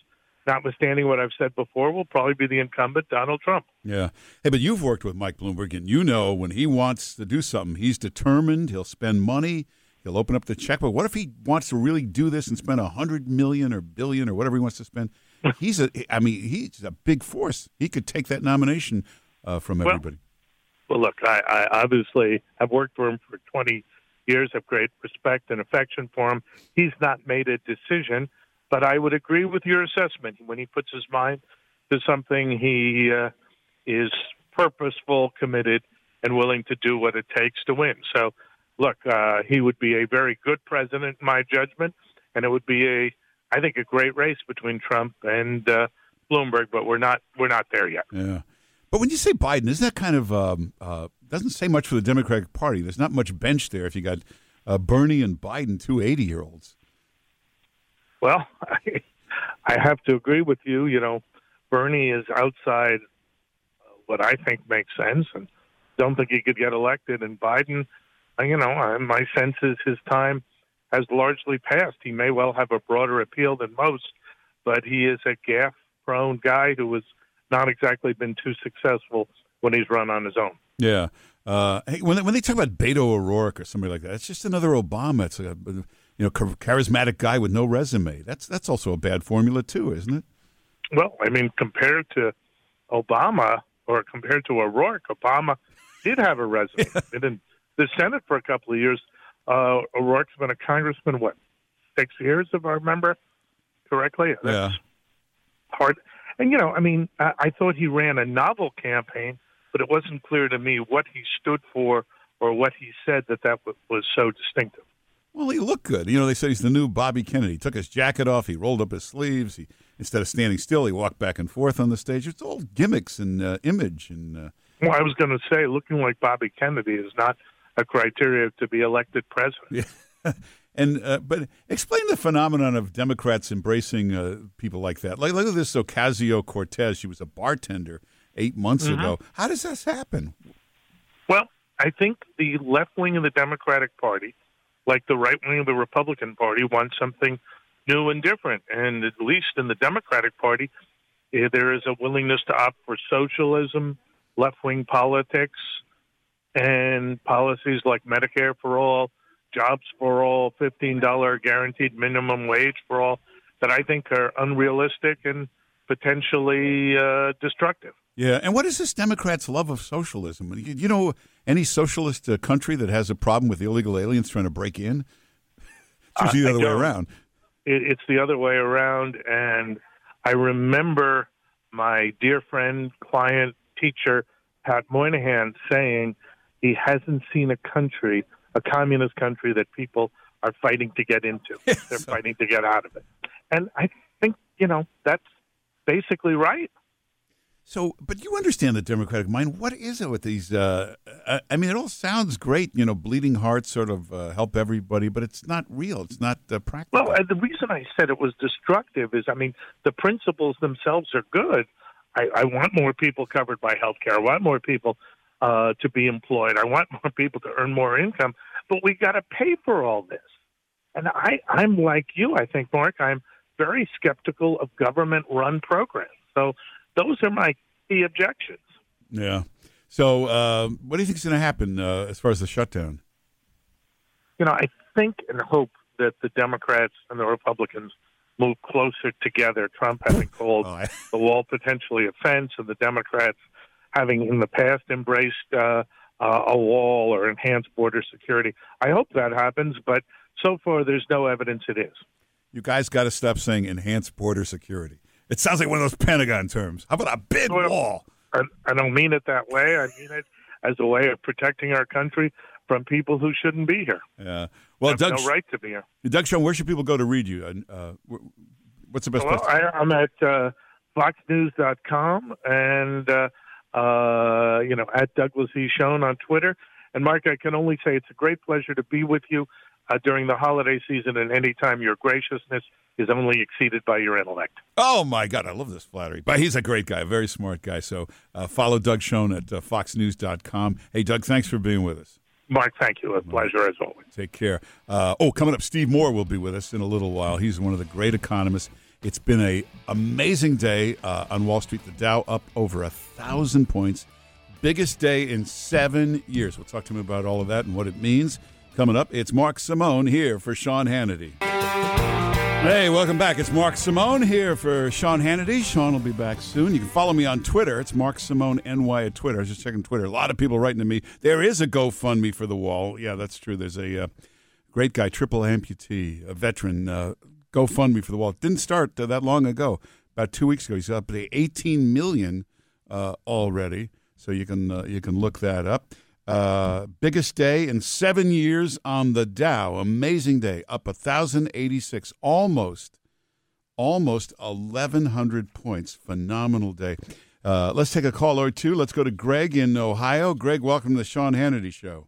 notwithstanding what I've said before, will probably be the incumbent, Donald Trump. Yeah. Hey, but you've worked with Mike Bloomberg, and you know when he wants to do something, he's determined. He'll spend money. He'll open up the checkbook. What if he wants to really do this and spend a hundred million or billion or whatever he wants to spend? He's a, I mean, he's a big force. He could take that nomination uh, from everybody. Well, well look, I, I obviously have worked for him for twenty years, have great respect and affection for him. He's not made a decision, but I would agree with your assessment. When he puts his mind to something, he uh, is purposeful, committed, and willing to do what it takes to win. So, look, uh, he would be a very good president, in my judgment, and it would be a, I think, a great race between Trump and uh, Bloomberg. But we're not, we're not there yet. Yeah, but when you say Biden, isn't that kind of um, uh, doesn't say much for the Democratic Party? There's not much bench there if you got uh, Bernie and Biden, two eighty-year-olds. Well, I, I have to agree with you. You know, Bernie is outside what I think makes sense, and don't think he could get elected. And Biden, you know, my sense is his time has largely passed. He may well have a broader appeal than most, but he is a gaffe-prone guy who has not exactly been too successful when he's run on his own. Yeah. Uh, hey, when they, when they talk about Beto O'Rourke or somebody like that, it's just another Obama. It's a you know charismatic guy with no resume. That's that's also a bad formula too, isn't it? Well, I mean, compared to Obama or compared to O'Rourke, Obama did have a resume. Yeah. In the Senate for a couple of years, uh, O'Rourke's been a congressman, what, six years, if I remember correctly? That's yeah. hard. And, you know, I mean, I, I thought he ran a novel campaign, but it wasn't clear to me what he stood for or what he said that that w- was so distinctive. Well, he looked good. You know, they said he's the new Bobby Kennedy. He took his jacket off. He rolled up his sleeves. He Instead of standing still, he walked back and forth on the stage. It's all gimmicks and uh, image. And uh, well, I was going to say, looking like Bobby Kennedy is not a criteria to be elected president. Yeah. and uh, But explain the phenomenon of Democrats embracing uh, people like that. Like, look at this Ocasio-Cortez. She was a bartender eight months mm-hmm. ago. How does this happen? Well, I think the left wing of the Democratic Party, like the right wing of the Republican Party, wants something new and different. And at least in the Democratic Party, eh, there is a willingness to opt for socialism, left-wing politics, and policies like Medicare for all, jobs for all, fifteen dollars guaranteed minimum wage for all, that I think are unrealistic and potentially uh, destructive. Yeah, and what is this Democrats' love of socialism? You, you know any socialist uh, country that has a problem with illegal aliens trying to break in? It's usually the other way around. It, it's the other way around, and I remember my dear friend, client, teacher, Pat Moynihan, saying he hasn't seen a country, a communist country, that people are fighting to get into. They're so, fighting to get out of it. And I think, you know, that's basically right. So, but you understand the Democratic mind. What is it with these? Uh, I mean, it all sounds great, you know, bleeding hearts sort of uh, help everybody, but it's not real. It's not uh, practical. Well, uh, the reason I said it was destructive is, I mean, the principles themselves are good. I, I want more people covered by health care. I want more people uh, to be employed. I want more people to earn more income. But we got to pay for all this. And I, I'm like you, I think, Mark. I'm very skeptical of government-run programs. So those are my key objections. Yeah. So uh, what do you think is going to happen uh, as far as the shutdown? You know, I think and hope that the Democrats and the Republicans move closer together, Trump having called oh, I... the wall potentially a fence, and the Democrats having in the past embraced uh, uh, a wall or enhanced border security. I hope that happens, but so far there's no evidence it is. You guys got to stop saying enhanced border security. It sounds like one of those Pentagon terms. How about a big well, wall? I, I don't mean it that way. I mean it as a way of protecting our country from people who shouldn't be here. Yeah. Well, have Doug, no right to be here. Doug Schoen, where should people go to read you? Uh, what's the best well, place? To- I, I'm at uh, fox news dot com and, uh, uh, you know, at Douglas E. Schoen on Twitter. And, Mark, I can only say it's a great pleasure to be with you uh, during the holiday season, and anytime your graciousness is only exceeded by your intellect. Oh, my God. I love this flattery. But he's a great guy, a very smart guy. So uh, follow Doug Schoen at uh, fox news dot com. Hey, Doug, thanks for being with us. Mark, thank you. A pleasure as always. Take care. Uh, oh, coming up, Steve Moore will be with us in a little while. He's one of the great economists. It's been a amazing day uh, on Wall Street. The Dow up over a thousand points. Biggest day in seven years. We'll talk to him about all of that and what it means. Coming up, it's Mark Simone here for Sean Hannity. Hey, welcome back. It's Mark Simone here for Sean Hannity. Sean will be back soon. You can follow me on Twitter. It's Mark Simone N Y at Twitter. I was just checking Twitter. A lot of people writing to me. There is a GoFundMe for the wall. Yeah, that's true. There's a uh, great guy, triple amputee, a veteran, uh, GoFundMe for the wall. It didn't start uh, that long ago. About two weeks ago, he's up to eighteen million dollars uh, already. So you can uh, you can look that up. Uh, biggest day in seven years on the Dow. Amazing day. Up one thousand eighty-six. Almost, almost eleven hundred points. Phenomenal day. Uh, let's take a call or two. Let's go to Greg in Ohio. Greg, welcome to the Sean Hannity Show.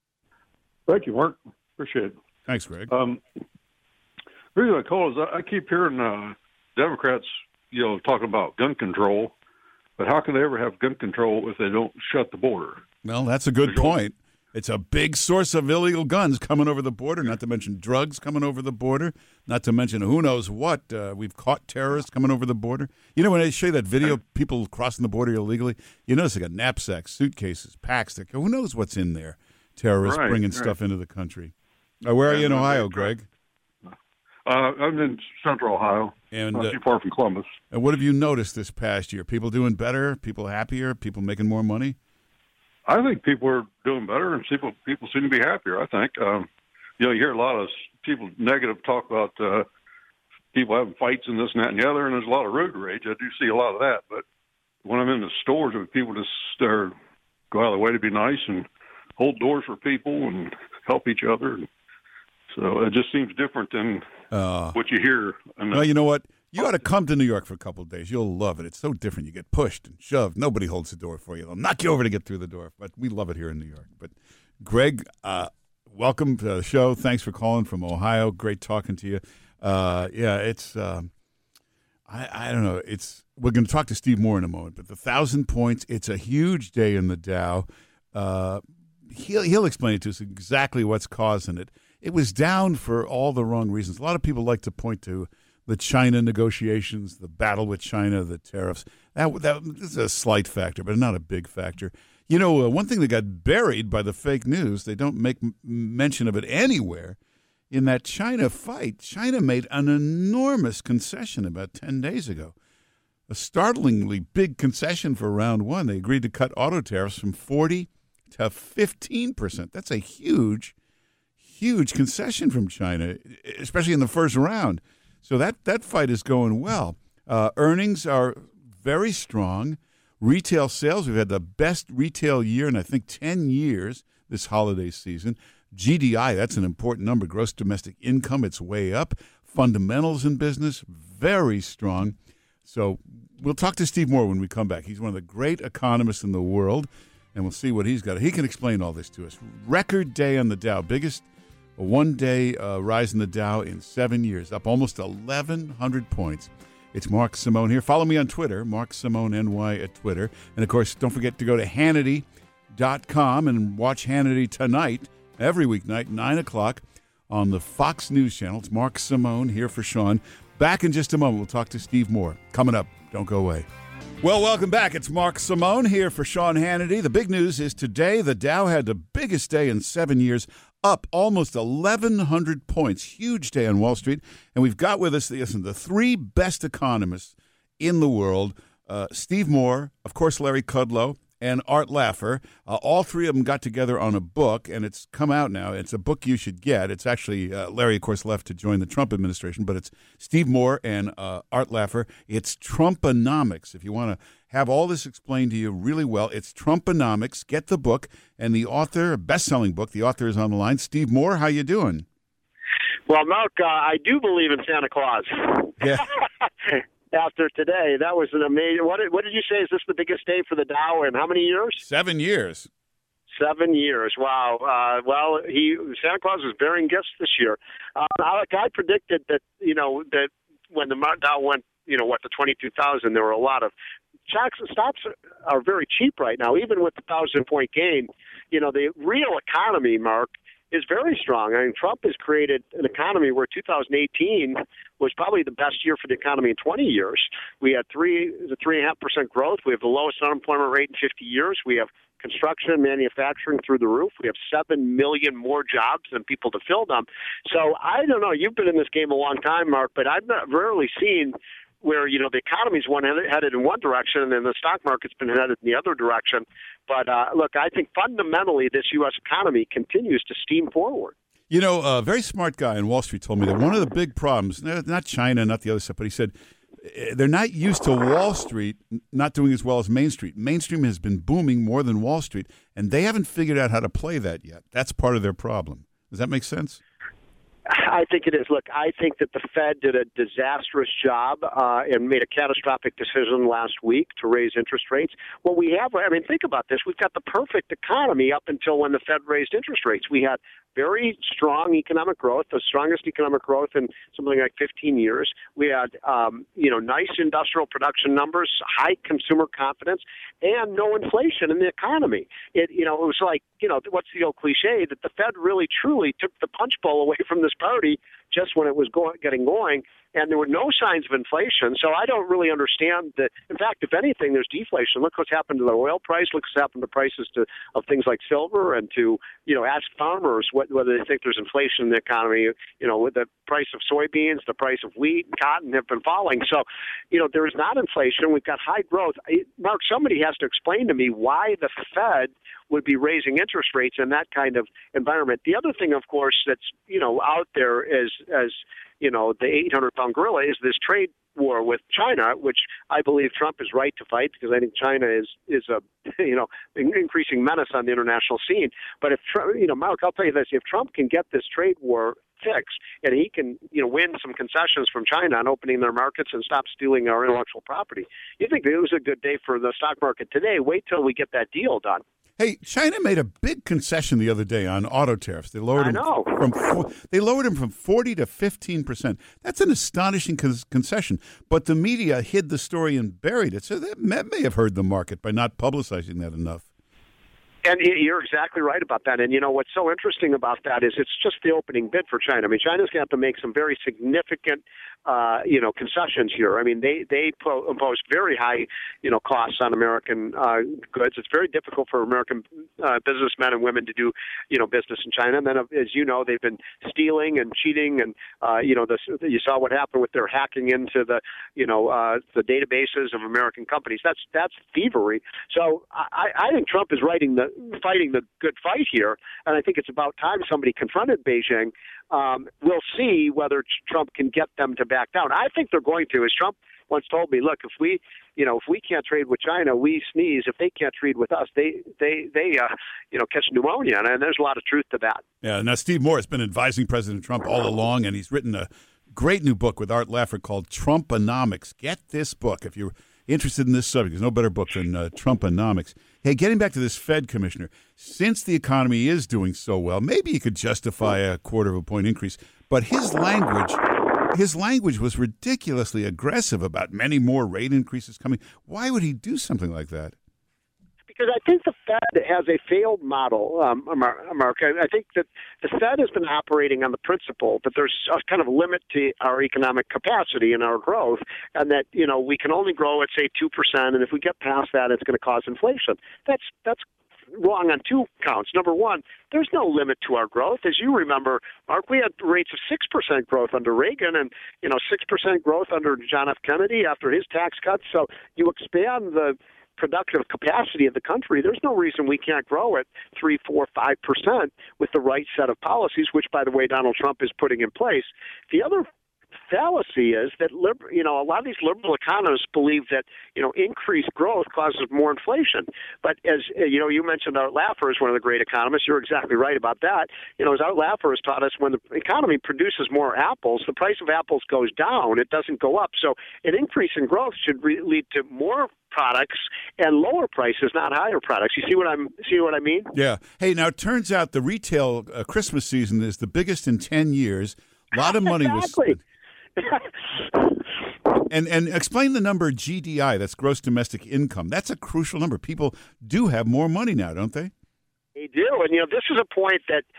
Thank you, Mark. Appreciate it. Thanks, Greg. Um, the reason I call is I, I keep hearing uh, Democrats, you know, talking about gun control, but how can they ever have gun control if they don't shut the border? Well, that's a good point. It's a big source of illegal guns coming over the border, not to mention drugs coming over the border, not to mention who knows what. Uh, we've caught terrorists coming over the border. You know, when they show you that video of people crossing the border illegally, you notice they got knapsacks, suitcases, packs. They're, who knows what's in there? Terrorists right, bringing right. stuff into the country. Uh, where are you in Ohio, Greg? Uh, I'm in Central Ohio, and, not uh, too far from Columbus. And what have you noticed this past year? People doing better? People happier? People making more money? I think people are doing better, and people people seem to be happier. I think, um, you know, you hear a lot of people negative talk about uh, people having fights and this and that and the other, and there's a lot of road rage. I do see a lot of that, but when I'm in the stores, I mean, people just uh, go out of the way to be nice and hold doors for people and help each other. And so it just seems different than uh, what you hear. And well, you know what? You ought to come to New York for a couple of days. You'll love it. It's so different. You get pushed and shoved. Nobody holds the door for you. They'll knock you over to get through the door. But we love it here in New York. But Greg, uh, welcome to the show. Thanks for calling from Ohio. Great talking to you. Uh, yeah, it's uh, I, I don't know. It's we're going to talk to Steve Moore in a moment. But the thousand points. It's a huge day in the Dow. Uh, he'll he'll explain it to us exactly what's causing it. It was down for all the wrong reasons. A lot of people like to point to the China negotiations, the battle with China, the tariffs. That that is a slight factor, but not a big factor. You know, uh, one thing that got buried by the fake news, they don't make m- mention of it anywhere, in that China fight. China made an enormous concession about ten days ago, a startlingly big concession for round one. They agreed to cut auto tariffs from forty to fifteen percent. That's a huge, huge concession from China, especially in the first round. So that, that fight is going well. Uh, earnings are very strong. Retail sales, we've had the best retail year in, I think, ten years this holiday season. G D I, that's an important number. Gross domestic income, it's way up. Fundamentals in business, very strong. So we'll talk to Steve Moore when we come back. He's one of the great economists in the world, and we'll see what he's got. He can explain all this to us. Record day on the Dow, biggest A one-day uh, rise in the Dow in seven years, up almost eleven hundred points. It's Mark Simone here. Follow me on Twitter, Mark Simone N Y at Twitter. And, of course, don't forget to go to Hannity dot com and watch Hannity tonight, every weeknight, nine o'clock on the Fox News Channel. It's Mark Simone here for Sean. Back in just a moment. We'll talk to Steve Moore. Coming up. Don't go away. Well, welcome back. It's Mark Simone here for Sean Hannity. The big news is today the Dow had the biggest day in seven years, up almost eleven hundred points. Huge day on Wall Street. And we've got with us listen, the three best economists in the world, uh, Steve Moore, of course, Larry Kudlow, and Art Laffer. Uh, all three of them got together on a book, and it's come out now. It's a book you should get. It's actually, uh, Larry, of course, left to join the Trump administration, but it's Steve Moore and uh, Art Laffer. It's Trumponomics. If you want to have all this explained to you really well, it's Trumponomics. Get the book, and the author, a best-selling book, the author is on the line. Steve Moore, how you doing? Well, Mark, uh, I do believe in Santa Claus. Yeah. After today, that was an amazing. What did, what did you say? Is this the biggest day for the Dow in how many years? Seven years. Seven years. Wow. Uh, well, he Santa Claus is bearing gifts this year. Uh, Alec, I predicted that you know that when the Dow went, you know, what to twenty-two thousand, there were a lot of stocks. Stocks are very cheap right now, even with the thousand point gain. You know, the real economy, Mark, is very strong. I mean, Trump has created an economy where two thousand eighteen was probably the best year for the economy in twenty years. We had three, the three and a half percent growth. We have the lowest unemployment rate in fifty years. We have construction and manufacturing through the roof. We have seven million more jobs than people to fill them. So I don't know. You've been in this game a long time, Mark, but I've not rarely seen where, you know, the economy's one headed in one direction and then the stock market's been headed in the other direction. But uh, look, I think fundamentally this U S economy continues to steam forward. You know, a very smart guy in Wall Street told me that one of the big problems, not China, not the other stuff, but he said they're not used to Wall Street not doing as well as Main Street. Main Street has been booming more than Wall Street, and they haven't figured out how to play that yet. That's part of their problem. Does that make sense? I think it is. Look, I think that the Fed did a disastrous job uh, and made a catastrophic decision last week to raise interest rates. What we have, I mean, think about this. We've got the perfect economy up until when the Fed raised interest rates. We had very strong economic growth, the strongest economic growth in something like fifteen years. We had, um, you know, nice industrial production numbers, high consumer confidence, and no inflation in the economy. It, you know, it was like, you know, what's the old cliche that the Fed really truly took the punch bowl away from this party just when it was going, getting going, and there were no signs of inflation. So I don't really understand that. In fact, if anything, there's deflation. Look what's happened to the oil price. Look what's happened to prices to, of things like silver, and to, you know, ask farmers what, whether they think there's inflation in the economy. You know, with the price of soybeans, the price of wheat, and cotton have been falling. So, you know, there is not inflation. We've got high growth. Mark, somebody has to explain to me why the Fed would be raising interest rates in that kind of environment. The other thing, of course, that's, you know, out there is, as, you know, the eight hundred pound gorilla is this trade war with China, which I believe Trump is right to fight, because I think China is, is a, you know, increasing menace on the international scene. But if, you know, Mark, I'll tell you this, if Trump can get this trade war fixed and he can, you know, win some concessions from China on opening their markets and stop stealing our intellectual property, you think it was a good day for the stock market today. Wait till we get that deal done. Hey, China made a big concession the other day on auto tariffs. They lowered I them know. from they lowered them from forty to fifteen percent. That's an astonishing con- concession. But the media hid the story and buried it. So that may have hurt the market by not publicizing that enough. And you're exactly right about that. And, you know, what's so interesting about that is it's just the opening bid for China. I mean, China's going to have to make some very significant, uh, you know, concessions here. I mean, they, they po- impose very high, you know, costs on American uh, goods. It's very difficult for American uh, businessmen and women to do, you know, business in China. And then, as you know, they've been stealing and cheating. And, uh, you know, this, you saw what happened with their hacking into the, you know, uh, the databases of American companies. That's that's thievery. So I, I think Trump is writing the fighting the good fight here, and I think it's about time somebody confronted Beijing. Um, we'll see whether Trump can get them to back down. I think they're going to. As Trump once told me, look, if we, you know, if we can't trade with China, we sneeze. If they can't trade with us, they they they uh, you know, catch pneumonia, and there's a lot of truth to that. Yeah. Now, Steve Moore has been advising President Trump all along, and he's written a great new book with Art Laffer called Trumponomics. Get this book if you're interested in this subject. There's no better book than uh, Trumponomics. Hey, getting back to this Fed commissioner, since the economy is doing so well, maybe he could justify a quarter of a point increase, but his language, his language was ridiculously aggressive about many more rate increases coming. Why would he do something like that? Because I think the Fed has a failed model, um, Mark. I think that the Fed has been operating on the principle that there's a kind of limit to our economic capacity and our growth, and that, you know, we can only grow at, say, two percent, and if we get past that, it's going to cause inflation. That's that's wrong on two counts. Number one, there's no limit to our growth. As you remember, Mark, we had rates of six percent growth under Reagan and, you know, six percent growth under John F. Kennedy after his tax cuts. So you expand the productive capacity of the country, there's no reason we can't grow at three, four, five percent with the right set of policies, which, by the way, Donald Trump is putting in place. The other fallacy is that, liber- you know, a lot of these liberal economists believe that, you know, increased growth causes more inflation. But as, you know, you mentioned Art Laffer is one of the great economists. You're exactly right about that. You know, as Art Laffer has taught us, when the economy produces more apples, the price of apples goes down. It doesn't go up. So an increase in growth should re- lead to more products and lower prices, not higher products. You see what I'm see what I mean? Yeah. Hey, now it turns out the retail uh, Christmas season is the biggest in ten years. A lot of money exactly. was spent. and and explain the number G D I, that's gross domestic income. That's a crucial number. People do have more money now, don't they? They do. And, you know, this is a point that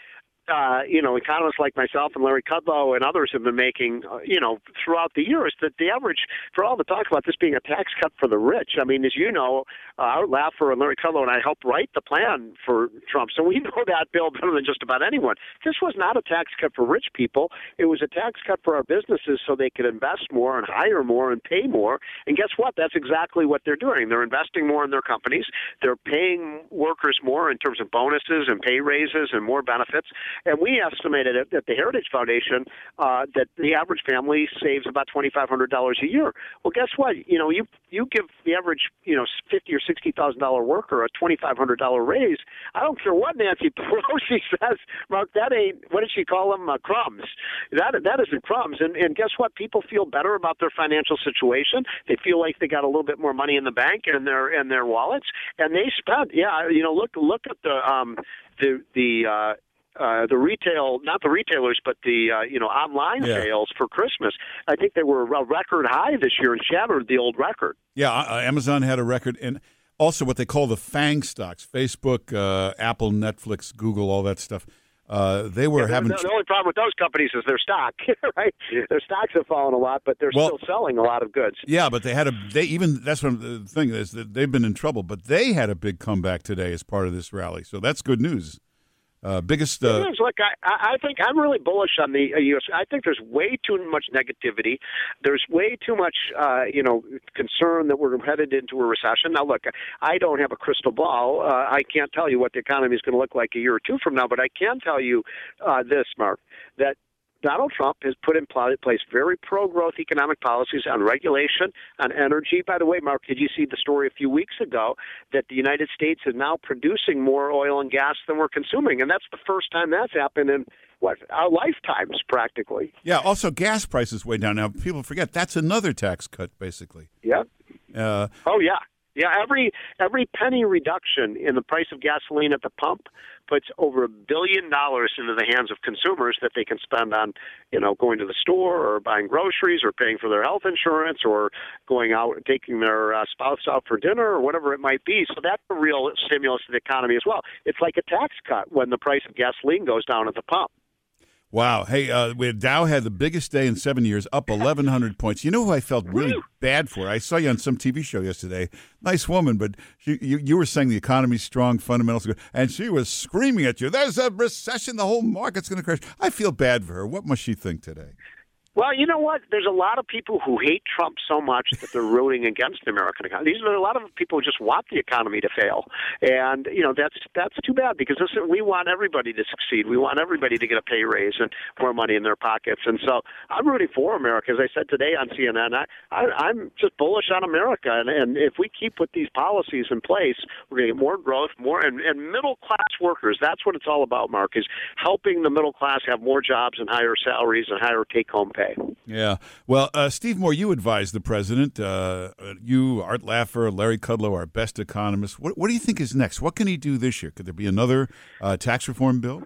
uh, you know, economists like myself and Larry Kudlow and others have been making, uh, you know, throughout the years, that the average, for all the talk about this being a tax cut for the rich, I mean, as you know, uh, Art Laffer and Larry Kudlow and I helped write the plan for Trump, so we know that bill better than just about anyone. This was not a tax cut for rich people. It was a tax cut for our businesses so they could invest more and hire more and pay more. And guess what? That's exactly what they're doing. They're investing more in their companies. They're paying workers more in terms of bonuses and pay raises and more benefits. And we estimated at, at the Heritage Foundation uh, that the average family saves about twenty-five hundred dollars a year. Well, guess what? You know, you you give the average, you know, fifty or sixty thousand dollar worker a twenty-five hundred dollar raise. I don't care what Nancy Pelosi says, Mark. That ain't, what did she call them? Uh, crumbs. That that isn't crumbs. And and guess what? People feel better about their financial situation. They feel like they got a little bit more money in the bank and in their in their wallets, and they spent. Yeah, you know, look look at the um the the. Uh, Uh, the retail, not the retailers, but the uh, you know online yeah. sales for Christmas. I think they were a record high this year and shattered the old record. Yeah, uh, Amazon had a record, and also what they call the FANG stocks: Facebook, uh, Apple, Netflix, Google, all that stuff. Uh, they were yeah, having the, the only problem with those companies is their stock, right? Their stocks have fallen a lot, but they're well, still selling a lot of goods. Yeah, but they had a they even that's what the thing is that they've been in trouble, but they had a big comeback today as part of this rally, so that's good news. Uh, biggest. Uh, Look, I, I think I'm really bullish on the uh, U S. I think there's way too much negativity. There's way too much, uh, you know, concern that we're headed into a recession. Now, look, I don't have a crystal ball. Uh, I can't tell you what the economy is going to look like a year or two from now, but I can tell you uh, this, Mark, that Donald Trump has put in place very pro-growth economic policies on regulation, on energy. By the way, Mark, did you see the story a few weeks ago that the United States is now producing more oil and gas than we're consuming? And that's the first time that's happened in, what, our lifetimes, practically. Yeah, also gas prices way down. Now, people forget that's another tax cut, basically. Yeah. Uh, oh, yeah. Yeah, every every penny reduction in the price of gasoline at the pump puts over a billion dollars into the hands of consumers that they can spend on, you know, going to the store or buying groceries or paying for their health insurance or going out and taking their uh, spouse out for dinner or whatever it might be. So that's a real stimulus to the economy as well. It's like a tax cut when the price of gasoline goes down at the pump. Wow. Hey, uh, we had Dow had the biggest day in seven years, up eleven hundred points. You know who I felt really bad for? I saw you on some T V show yesterday. Nice woman, but she, you, you were saying the economy's strong, fundamentals are good, and she was screaming at you, there's a recession, the whole market's going to crash. I feel bad for her. What must she think today? Well, you know what? There's a lot of people who hate Trump so much that they're rooting against the American economy. These are a lot of people who just want the economy to fail, and you know that's that's too bad because this, we want everybody to succeed. We want everybody to get a pay raise and more money in their pockets. And so I'm rooting for America. As I said today on C N N, I, I, I'm just bullish on America. And, and if we keep with these policies in place, we're going to get more growth, more and, and middle class workers. That's what it's all about, Mark, is helping the middle class have more jobs and higher salaries and higher take home pay. Yeah. Well, uh, Steve Moore, you advise the president. Uh, you, Art Laffer, Larry Kudlow, our best economists. What, what do you think is next? What can he do this year? Could there be another uh, tax reform bill?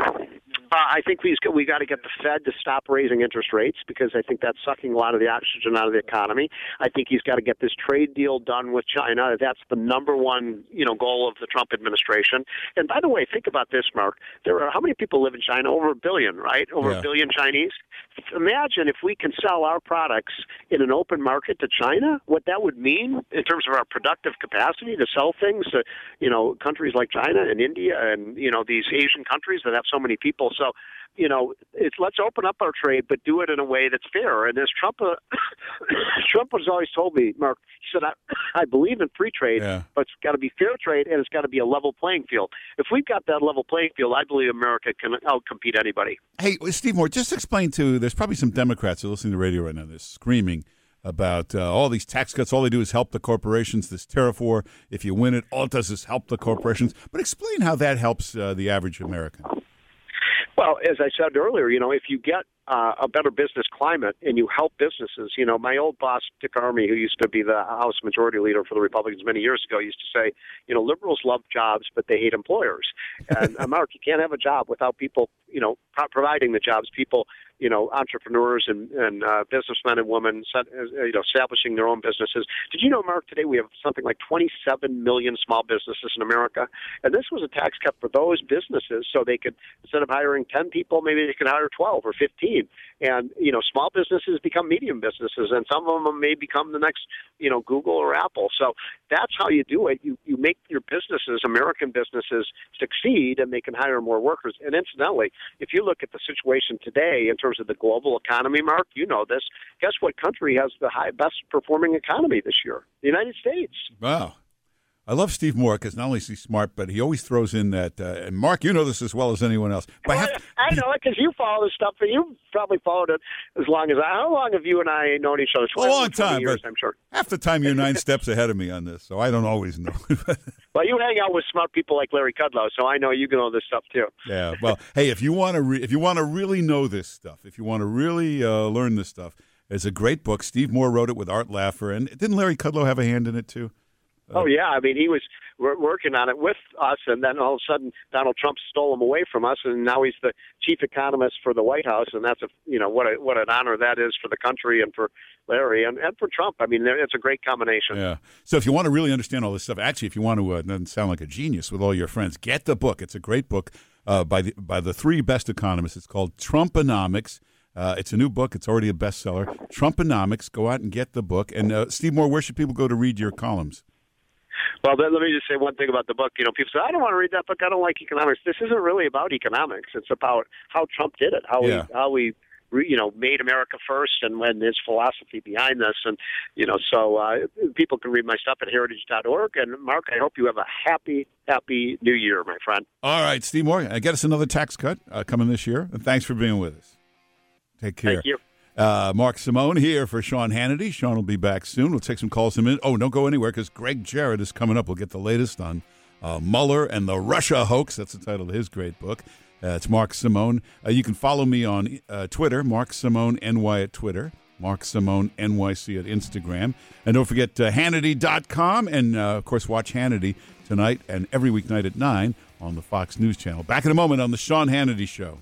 Uh, I think we we got to get the Fed to stop raising interest rates because I think that's sucking a lot of the oxygen out of the economy. I think he's got to get this trade deal done with China. That's the number one, you know, goal of the Trump administration. And by the way, think about this, Mark. There are how many people live in China? Over a billion, right? Over yeah. a billion Chinese. Imagine if we can sell our products in an open market to China. What that would mean in terms of our productive capacity to sell things to, you know, countries like China and India and you know these Asian countries that have so many people. So, you know, it's let's open up our trade, but do it in a way that's fair. And as Trump, uh, Trump has always told me, Mark, he said, I, I believe in free trade, yeah. but it's got to be fair trade and it's got to be a level playing field. If we've got that level playing field, I believe America can outcompete anybody. Hey, Steve Moore, just explain to, there's probably some Democrats who are listening to the radio right now, they're screaming about uh, all these tax cuts. All they do is help the corporations. This tariff war, if you win it, all it does is help the corporations. But explain how that helps uh, the average American. Well, as I said earlier, you know, if you get uh, a better business climate and you help businesses, you know, my old boss, Dick Armey, who used to be the House Majority Leader for the Republicans many years ago, used to say, you know, liberals love jobs, but they hate employers. And, uh, Mark, you can't have a job without people, you know, pro- providing the jobs, people you know, entrepreneurs and, and uh, businessmen and women, set, uh, you know, establishing their own businesses. Did you know, Mark, today we have something like twenty-seven million small businesses in America, and this was a tax cut for those businesses, so they could, instead of hiring ten people, maybe they could hire twelve or fifteen. And, you know, small businesses become medium businesses, and some of them may become the next, you know, Google or Apple. So that's how you do it. You you make your businesses, American businesses, succeed, and they can hire more workers. And incidentally, if you look at the situation today in terms of the global economy, Mark, you know this. Guess what country has the high, best performing economy this year? The United States. Wow. I love Steve Moore because not only is he smart, but he always throws in that. Uh, and Mark, you know this as well as anyone else. But well, I, have to, I know it because you follow this stuff, but you've probably followed it as long as I. How long have you and I known each other? A long time, years, but I'm sure. Half the time you're nine steps ahead of me on this, so I don't always know. Well, you hang out with smart people like Larry Kudlow, so I know you know this stuff too. Yeah. Well, hey, if you want to, re- if you want to really know this stuff, if you want to really uh, learn this stuff, it's a great book. Steve Moore wrote it with Art Laffer, and didn't Larry Kudlow have a hand in it too? Oh, yeah. I mean, he was working on it with us, and then all of a sudden Donald Trump stole him away from us, and now he's the chief economist for the White House, and that's a you know what a, what an honor that is for the country and for Larry and, and for Trump. I mean, it's a great combination. Yeah. So if you want to really understand all this stuff, actually, if you want to, uh, doesn't sound like a genius with all your friends, get the book. It's a great book uh, by the by the three best economists. It's called Trumponomics. Uh, it's a new book. It's already a bestseller. Trumponomics. Go out and get the book. And uh, Steve Moore, where should people go to read your columns? Well, then let me just say one thing about the book. You know, people say, I don't want to read that book. I don't like economics. This isn't really about economics. It's about how Trump did it, how yeah. he, how he, you know, made America first, and when his philosophy behind this. And, you know, so uh, people can read my stuff at heritage dot org. And, Mark, I hope you have a happy, happy new year, my friend. All right, Steve Moore, uh, get us another tax cut uh, coming this year. And thanks for being with us. Take care. Thank you. Uh, Mark Simone here for Sean Hannity. Sean will be back soon. We'll take some calls in a minute. Oh, don't go anywhere because Greg Jarrett is coming up. We'll get the latest on uh, Mueller and the Russia hoax. That's the title of his great book. Uh, it's Mark Simone. Uh, you can follow me on uh, Twitter, Mark Simone N Y at Twitter, Mark Simone N Y C at Instagram. And don't forget uh, Hannity dot com. And, uh, of course, watch Hannity tonight and every weeknight at nine on the Fox News Channel. Back in a moment on the Sean Hannity Show.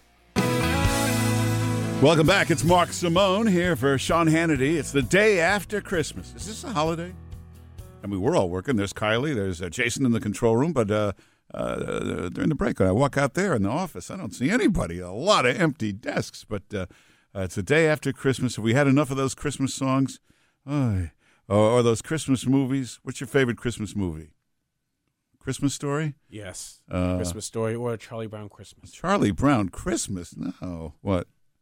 Welcome back. It's Mark Simone here for Sean Hannity. It's the day after Christmas. Is this a holiday? I mean, we're all working. There's Kylie. There's uh, Jason in the control room. But uh, uh, during the break, when I walk out there in the office, I don't see anybody. A lot of empty desks. But uh, uh, it's the day after Christmas. Have we had enough of those Christmas songs? Oh, or, or those Christmas movies? What's your favorite Christmas movie? Christmas Story? Yes. Uh, Christmas Story or Charlie Brown Christmas. Charlie Brown Christmas? No. What?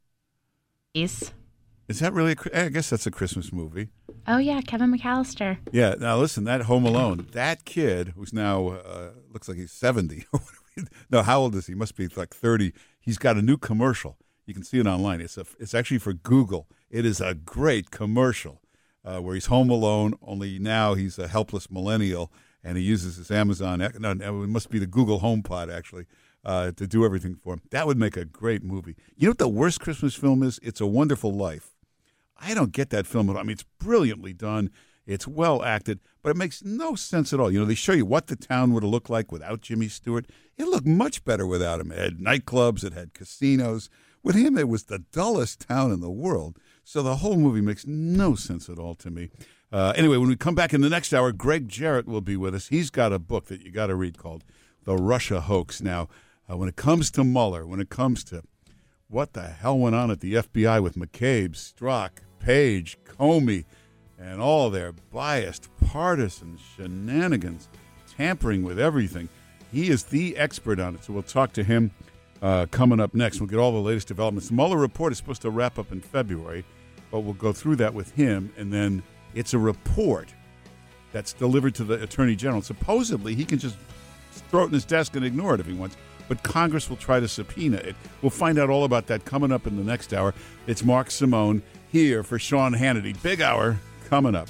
Is that really a, I guess that's a Christmas movie. Oh, yeah, Kevin McAllister. Yeah, now listen, that Home Alone, that kid who's now, uh, looks like he's seventy. No, how old is he? He must be like thirty. He's got a new commercial. You can see it online. It's a, it's actually for Google. It is a great commercial uh, where he's home alone, only now he's a helpless millennial, and he uses his Amazon, no, no it must be the Google HomePod, actually. Uh, to do everything for him. That would make a great movie. You know what the worst Christmas film is? It's A Wonderful Life. I don't get that film at all. I mean, it's brilliantly done. It's well acted, but it makes no sense at all. You know, they show you what the town would have looked like without Jimmy Stewart. It looked much better without him. It had nightclubs. It had casinos. With him, it was the dullest town in the world. So the whole movie makes no sense at all to me. Uh, anyway, when we come back in the next hour, Greg Jarrett will be with us. He's got a book that you got to read called The Russia Hoax. Now, Uh, when it comes to Mueller, when it comes to what the hell went on at the F B I with McCabe, Strzok, Page, Comey, and all their biased partisan shenanigans, tampering with everything, he is the expert on it. So we'll talk to him uh, coming up next. We'll get all the latest developments. The Mueller report is supposed to wrap up in February, but we'll go through that with him, and then it's a report that's delivered to the Attorney General. Supposedly, he can just throw it in his desk and ignore it if he wants. But Congress will try to subpoena it. We'll find out all about that coming up in the next hour. It's Mark Simone here for Sean Hannity. Big hour coming up.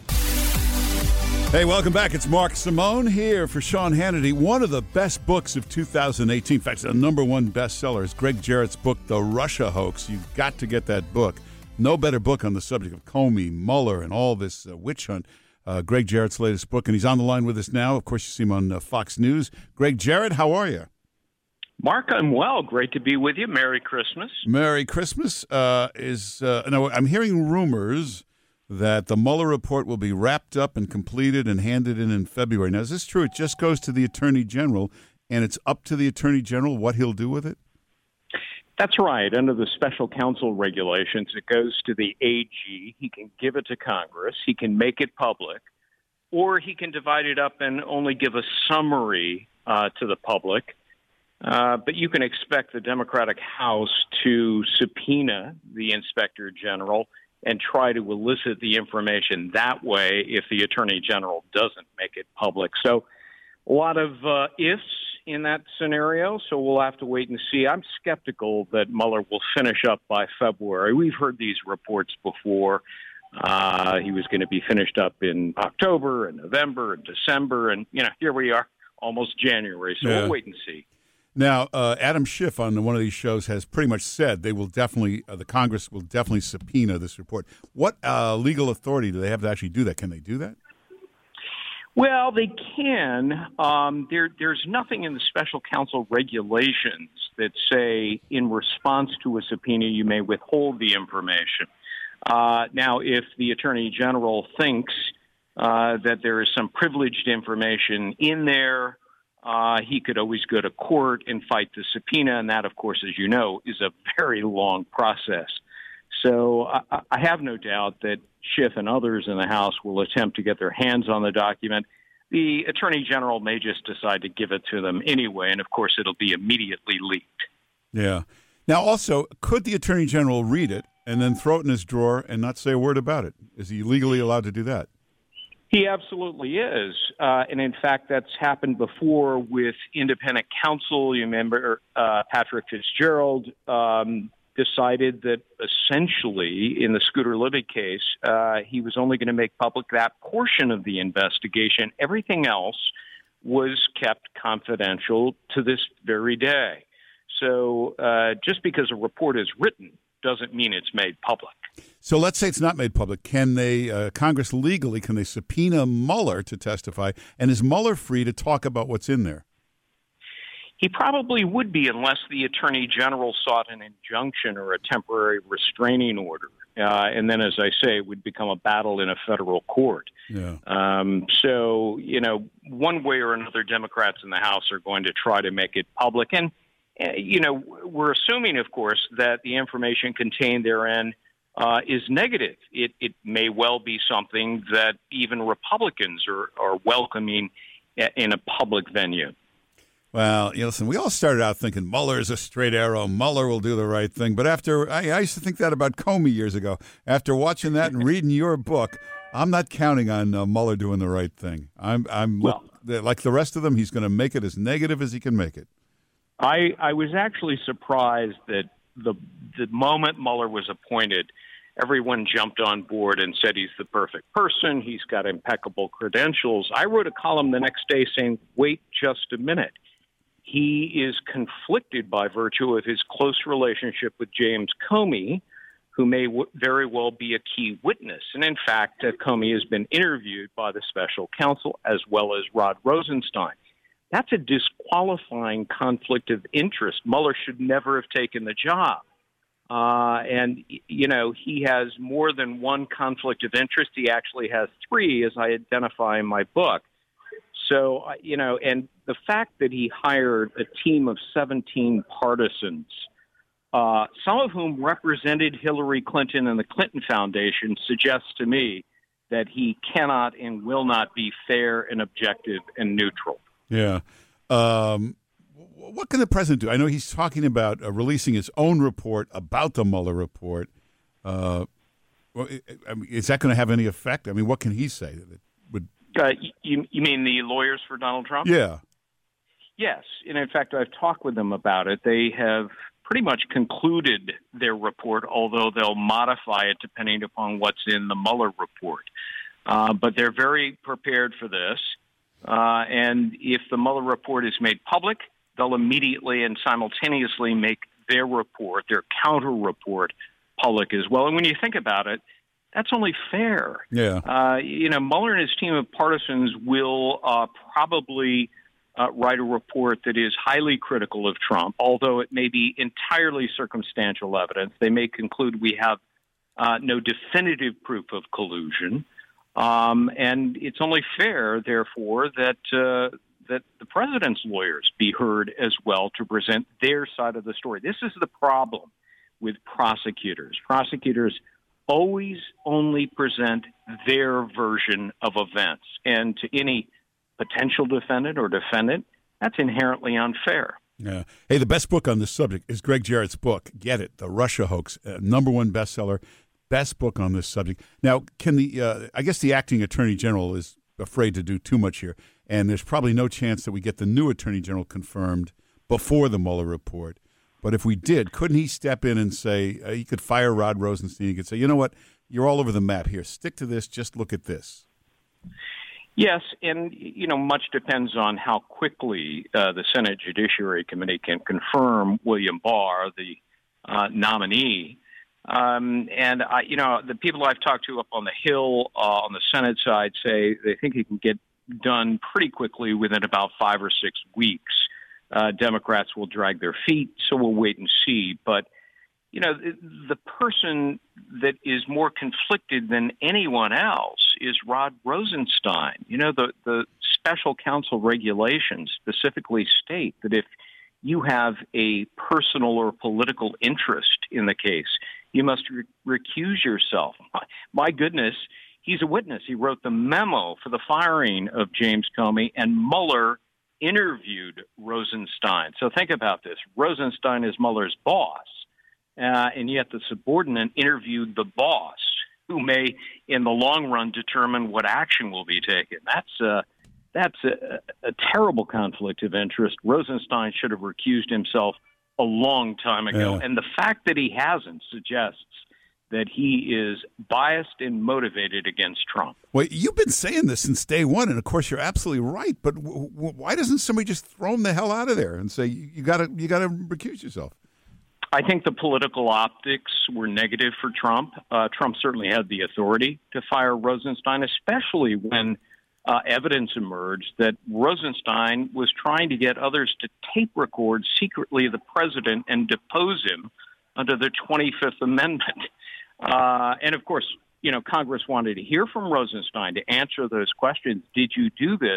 Hey, welcome back. It's Mark Simone here for Sean Hannity. One of the best books of two thousand eighteen. In fact, the number one bestseller is Greg Jarrett's book, The Russia Hoax. You've got to get that book. No better book on the subject of Comey, Mueller, and all this uh, witch hunt. Uh, Greg Jarrett's latest book, and he's on the line with us now. Of course, you see him on uh, Fox News. Greg Jarrett, how are you? Mark, I'm well. Great to be with you. Merry Christmas. Merry Christmas. Uh, is uh, no, I'm hearing rumors that the Mueller report will be wrapped up and completed and handed in in February. Now, is this true? It just goes to the Attorney General, and it's up to the Attorney General what he'll do with it? That's right. Under the special counsel regulations, it goes to the A G. He can give it to Congress. He can make it public, or he can divide it up and only give a summary uh, to the public. Uh, but you can expect the Democratic House to subpoena the Inspector General and try to elicit the information that way if the Attorney General doesn't make it public. So a lot of uh, ifs in that scenario, so we'll have to wait and see. I'm skeptical that Mueller will finish up by February. We've heard these reports before. Uh, he was going to be finished up in October and November and December, and, you know, here we are, almost January, so Yeah. we'll wait and see. Now, uh, Adam Schiff on one of these shows has pretty much said they will definitely, uh, the Congress will definitely subpoena this report. What uh, legal authority do they have to actually do that? Can they do that? Well, they can. Um, there, there's nothing in the special counsel regulations that say in response to a subpoena you may withhold the information. Uh, now, if the Attorney General thinks uh, that there is some privileged information in there, uh, he could always go to court and fight the subpoena, and that, of course, as you know, is a very long process. So I, I have no doubt that Schiff and others in the House will attempt to get their hands on the document. The Attorney General may just decide to give it to them anyway, and of course it'll be immediately leaked. Yeah. Now, also, could the Attorney General read it and then throw it in his drawer and not say a word about it? Is he legally allowed to do that? He absolutely is. Uh, and in fact, that's happened before with independent counsel. You remember uh, Patrick Fitzgerald um, decided that essentially in the Scooter Libby case, uh, he was only going to make public that portion of the investigation. Everything else was kept confidential to this very day. So uh, just because a report is written doesn't mean it's made public. So let's say it's not made public. Can they, uh, Congress legally, can they subpoena Mueller to testify? And is Mueller free to talk about what's in there? He probably would be unless the Attorney General sought an injunction or a temporary restraining order. Uh, and then, as I say, it would become a battle in a federal court. Yeah. Um, so, you know, one way or another, Democrats in the House are going to try to make it public. And, uh, you know, we're assuming, of course, that the information contained therein uh, is negative. It, it may well be something that even Republicans are, are welcoming in a public venue. Well, you know, listen, we all started out thinking Mueller is a straight arrow. Mueller will do the right thing. But after, I, I used to think that about Comey years ago. After watching that and reading your book, I'm not counting on uh, Mueller doing the right thing. I'm, I'm well, like the rest of them, he's going to make it as negative as he can make it. I, I was actually surprised that the the moment Mueller was appointed, everyone jumped on board and said he's the perfect person. He's got impeccable credentials. I wrote a column the next day saying, wait just a minute. He is conflicted by virtue of his close relationship with James Comey, who may w- very well be a key witness. And in fact, uh, Comey has been interviewed by the special counsel as well as Rod Rosenstein. That's a disqualifying conflict of interest. Mueller should never have taken the job. Uh, and, you know, he has more than one conflict of interest. He actually has three, as I identify in my book. So, you know, and the fact that he hired a team of seventeen partisans, uh, some of whom represented Hillary Clinton and the Clinton Foundation, suggests to me that he cannot and will not be fair and objective and neutral. Yeah. Um, what can the president do? I know he's talking about uh, releasing his own report about the Mueller report. Uh, well, I mean, is that going to have any effect? I mean, what can he say that would? Uh, you, you mean the lawyers for Donald Trump? Yeah. Yes. And in fact, I've talked with them about it. They have pretty much concluded their report, although they'll modify it depending upon what's in the Mueller report. Uh, but they're very prepared for this. Uh, and if the Mueller report is made public, they'll immediately and simultaneously make their report, their counter report, public as well. And when you think about it, that's only fair. Yeah. Uh, you know, Mueller and his team of partisans will uh, probably uh, write a report that is highly critical of Trump, although it may be entirely circumstantial evidence. They may conclude we have uh, no definitive proof of collusion. Um, and it's only fair, therefore, that uh, that the president's lawyers be heard as well to present their side of the story. This is the problem with prosecutors. Prosecutors always only present their version of events. And to any potential defendant or defendant, that's inherently unfair. Yeah. Hey, the best book on this subject is Greg Jarrett's book, Get It, The Russia Hoax, uh, number one bestseller, best book on this subject. Now, can the uh, I guess the acting attorney general is afraid to do too much here, and there's probably no chance that we get the new attorney general confirmed before the Mueller report. But if we did, couldn't he step in and say, uh, he could fire Rod Rosenstein, he could say, you know what, you're all over the map here, stick to this, just look at this. Yes, and, you know, much depends on how quickly uh, the Senate Judiciary Committee can confirm William Barr, the uh, nominee. Um, and, I, you know, the people I've talked to up on the Hill, uh, on the Senate side, say they think he can get done pretty quickly within about five or six weeks. Uh, Democrats will drag their feet, so we'll wait and see. But, you know, the, the person that is more conflicted than anyone else is Rod Rosenstein. You know, the, the special counsel regulations specifically state that if you have a personal or political interest in the case, you must re- recuse yourself. My, my goodness, he's a witness. He wrote the memo for the firing of James Comey, and Mueller interviewed Rosenstein. So think about this. Rosenstein is Mueller's boss, uh, and yet the subordinate interviewed the boss, who may, in the long run, determine what action will be taken. That's, uh, that's a, a terrible conflict of interest. Rosenstein should have recused himself a long time ago. Yeah. And the fact that he hasn't suggests that he is biased and motivated against Trump. Well, you've been saying this since day one, and of course you're absolutely right. But w- w- why doesn't somebody just throw him the hell out of there and say you got to you got to recuse yourself? I think the political optics were negative for Trump. Uh, Trump certainly had the authority to fire Rosenstein, especially when uh, evidence emerged that Rosenstein was trying to get others to tape record secretly the president and depose him under the twenty-fifth Amendment. Uh, and, of course, you know, Congress wanted to hear from Rosenstein to answer those questions. Did you do this?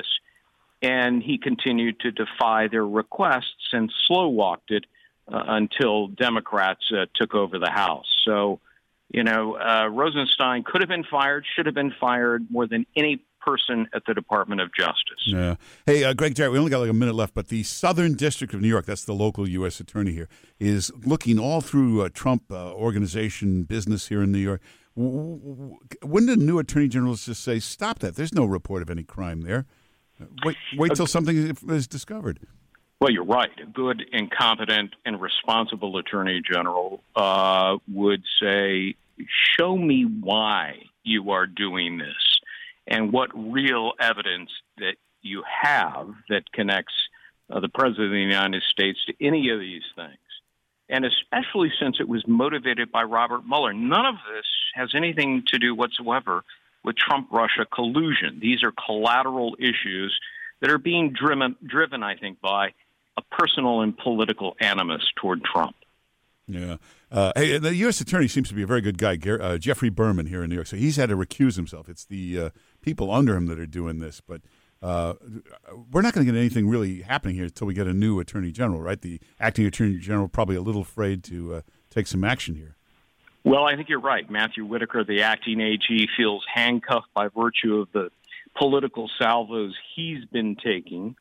And he continued to defy their requests and slow-walked it uh, until Democrats uh, took over the House. So, you know, uh, Rosenstein could have been fired, should have been fired more than any person at the Department of Justice. Yeah. Hey, uh, Greg Jarrett, we only got like a minute left, but the Southern District of New York, that's the local U S attorney here, is looking all through uh, Trump uh, organization business here in New York. Wouldn't a new attorney general just say, stop that, there's no report of any crime there? Wait, wait till something is discovered. Well, you're right. A good, incompetent, and responsible attorney general uh, would say, show me why you are doing this, and what real evidence that you have that connects uh, the President of the United States to any of these things. And especially since it was motivated by Robert Mueller. None of this has anything to do whatsoever with Trump-Russia collusion. These are collateral issues that are being driven, driven, I think, by a personal and political animus toward Trump. Yeah. Uh, hey, the U S attorney seems to be a very good guy, Gar- uh, Jeffrey Berman here in New York. So he's had to recuse himself. It's the uh, people under him that are doing this. But uh, we're not going to get anything really happening here until we get a new attorney general, right? The acting attorney general probably a little afraid to uh, take some action here. Well, I think you're right. Matthew Whitaker, the acting A G, feels handcuffed by virtue of the political salvos he's been taking.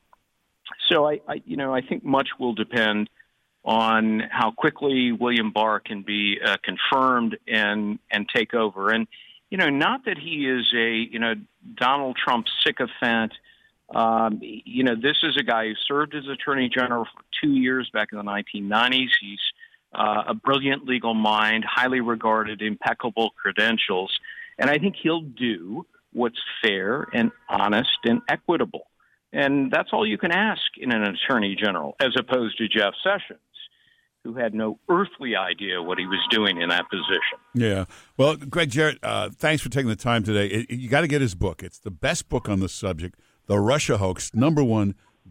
So I, I you know, I think much will depend on how quickly William Barr can be uh, confirmed and and take over. And, you know, not that he is a, you know, Donald Trump sycophant. Um, you know, this is a guy who served as Attorney General for two years back in the nineteen nineties. He's uh, a brilliant legal mind, highly regarded, impeccable credentials. And I think he'll do what's fair and honest and equitable. And that's all you can ask in an attorney general, as opposed to Jeff Sessions, who had no earthly idea what he was doing in that position. Yeah. Well, Greg Jarrett, uh, thanks for taking the time today. It, you got to get his book. It's the best book on the subject, The Russia Hoax, number one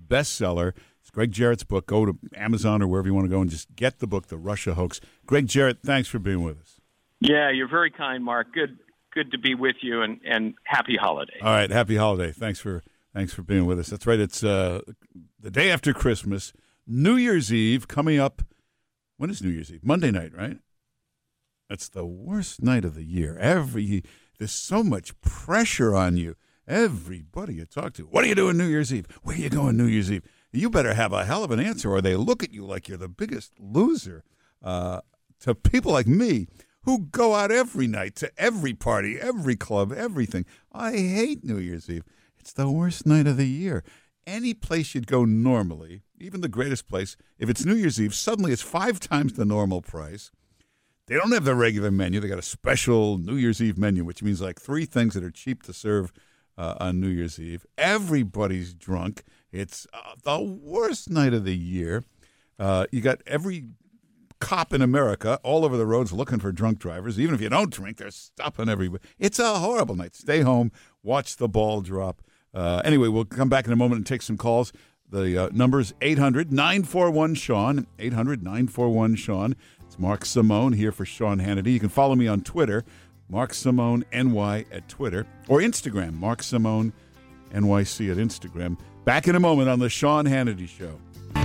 bestseller. It's Greg Jarrett's book. Go to Amazon or wherever you want to go and just get the book, The Russia Hoax. Greg Jarrett, thanks for being with us. Yeah, you're very kind, Mark. Good good to be with you, and, and happy holidays. All right, happy holiday. Thanks for thanks for being with us. That's right. It's uh, the day after Christmas, New Year's Eve coming up. When is New Year's Eve? Monday night, right? That's the worst night of the year. Every there's so much pressure on you. Everybody you talk to, what are you doing New Year's Eve? Where are you going New Year's Eve? You better have a hell of an answer, or they look at you like you're the biggest loser. Uh, to people like me, who go out every night to every party, every club, everything. I hate New Year's Eve. It's the worst night of the year. Any place you'd go normally, even the greatest place, if it's New Year's Eve, suddenly it's five times the normal price. They don't have the regular menu. They got a special New Year's Eve menu, which means like three things that are cheap to serve uh, on New Year's Eve. Everybody's drunk. It's uh, the worst night of the year. Uh, you got every cop in America all over the roads looking for drunk drivers. Even if you don't drink, they're stopping everybody. It's a horrible night. Stay home, watch the ball drop. Uh, anyway, we'll come back in a moment and take some calls. The uh, number's eight hundred nine four one Sean, eight hundred nine four one Sean. It's Mark Simone here for Sean Hannity. You can follow me on Twitter, Mark Simone N Y at Twitter, or Instagram, Mark Simone N Y C at Instagram. Back in a moment on the Sean Hannity Show.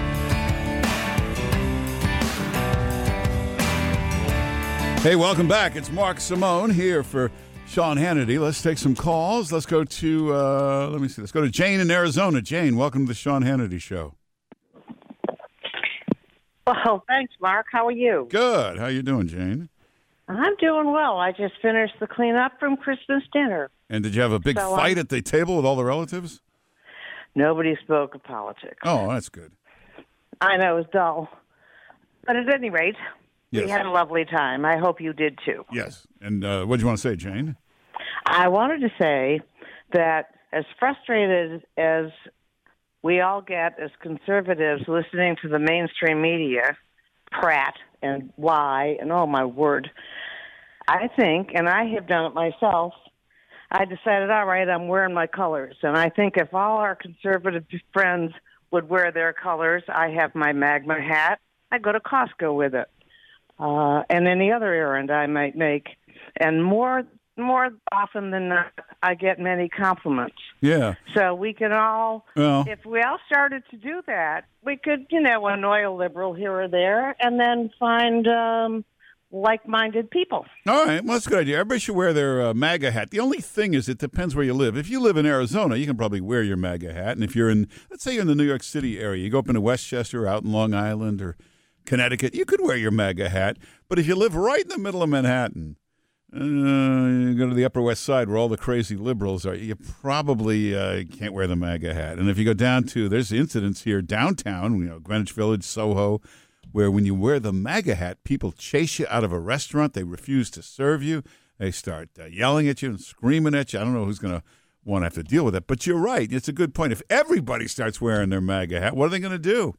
Hey, welcome back. It's Mark Simone here for Sean Hannity. Let's take some calls. Let's go to, uh, let me see, let's go to Jane in Arizona. Jane, welcome to the Sean Hannity Show. Well, thanks, Mark. How are you? Good. How you doing, Jane? I'm doing well. I just finished the cleanup from Christmas dinner. And did you have a big So, fight um, at the table with all the relatives? Nobody spoke of politics. Oh, that's good. I know, it was dull. But at any rate, Yes. we had a lovely time. I hope you did, too. Yes. And uh, what do you want to say, Jane? I wanted to say that as frustrated as we all get as conservatives listening to the mainstream media prat and lie, and oh, my word, I think, and I have done it myself, I decided, all right, I'm wearing my colors. And I think if all our conservative friends would wear their colors, I have my MAGA hat, I go to Costco with it. Uh, and any other errand I might make. And more more often than not, I get many compliments. Yeah. So we can all, Well. if we all started to do that, we could, you know, annoy a liberal here or there and then find um, like-minded people. All right. Well, that's a good idea. Everybody should wear their uh, MAGA hat. The only thing is it depends where you live. If you live in Arizona, you can probably wear your MAGA hat. And if you're in, let's say you're in the New York City area, you go up into Westchester or out in Long Island or Connecticut, you could wear your MAGA hat. But if you live right in the middle of Manhattan, uh, you go to the Upper West Side where all the crazy liberals are, you probably uh, can't wear the MAGA hat. And if you go down to, there's incidents here downtown, you know, Greenwich Village, Soho, where when you wear the MAGA hat, people chase you out of a restaurant. They refuse to serve you. They start uh, yelling at you and screaming at you. I don't know who's going to want to have to deal with it. But you're right. It's a good point. If everybody starts wearing their MAGA hat, what are they going to do?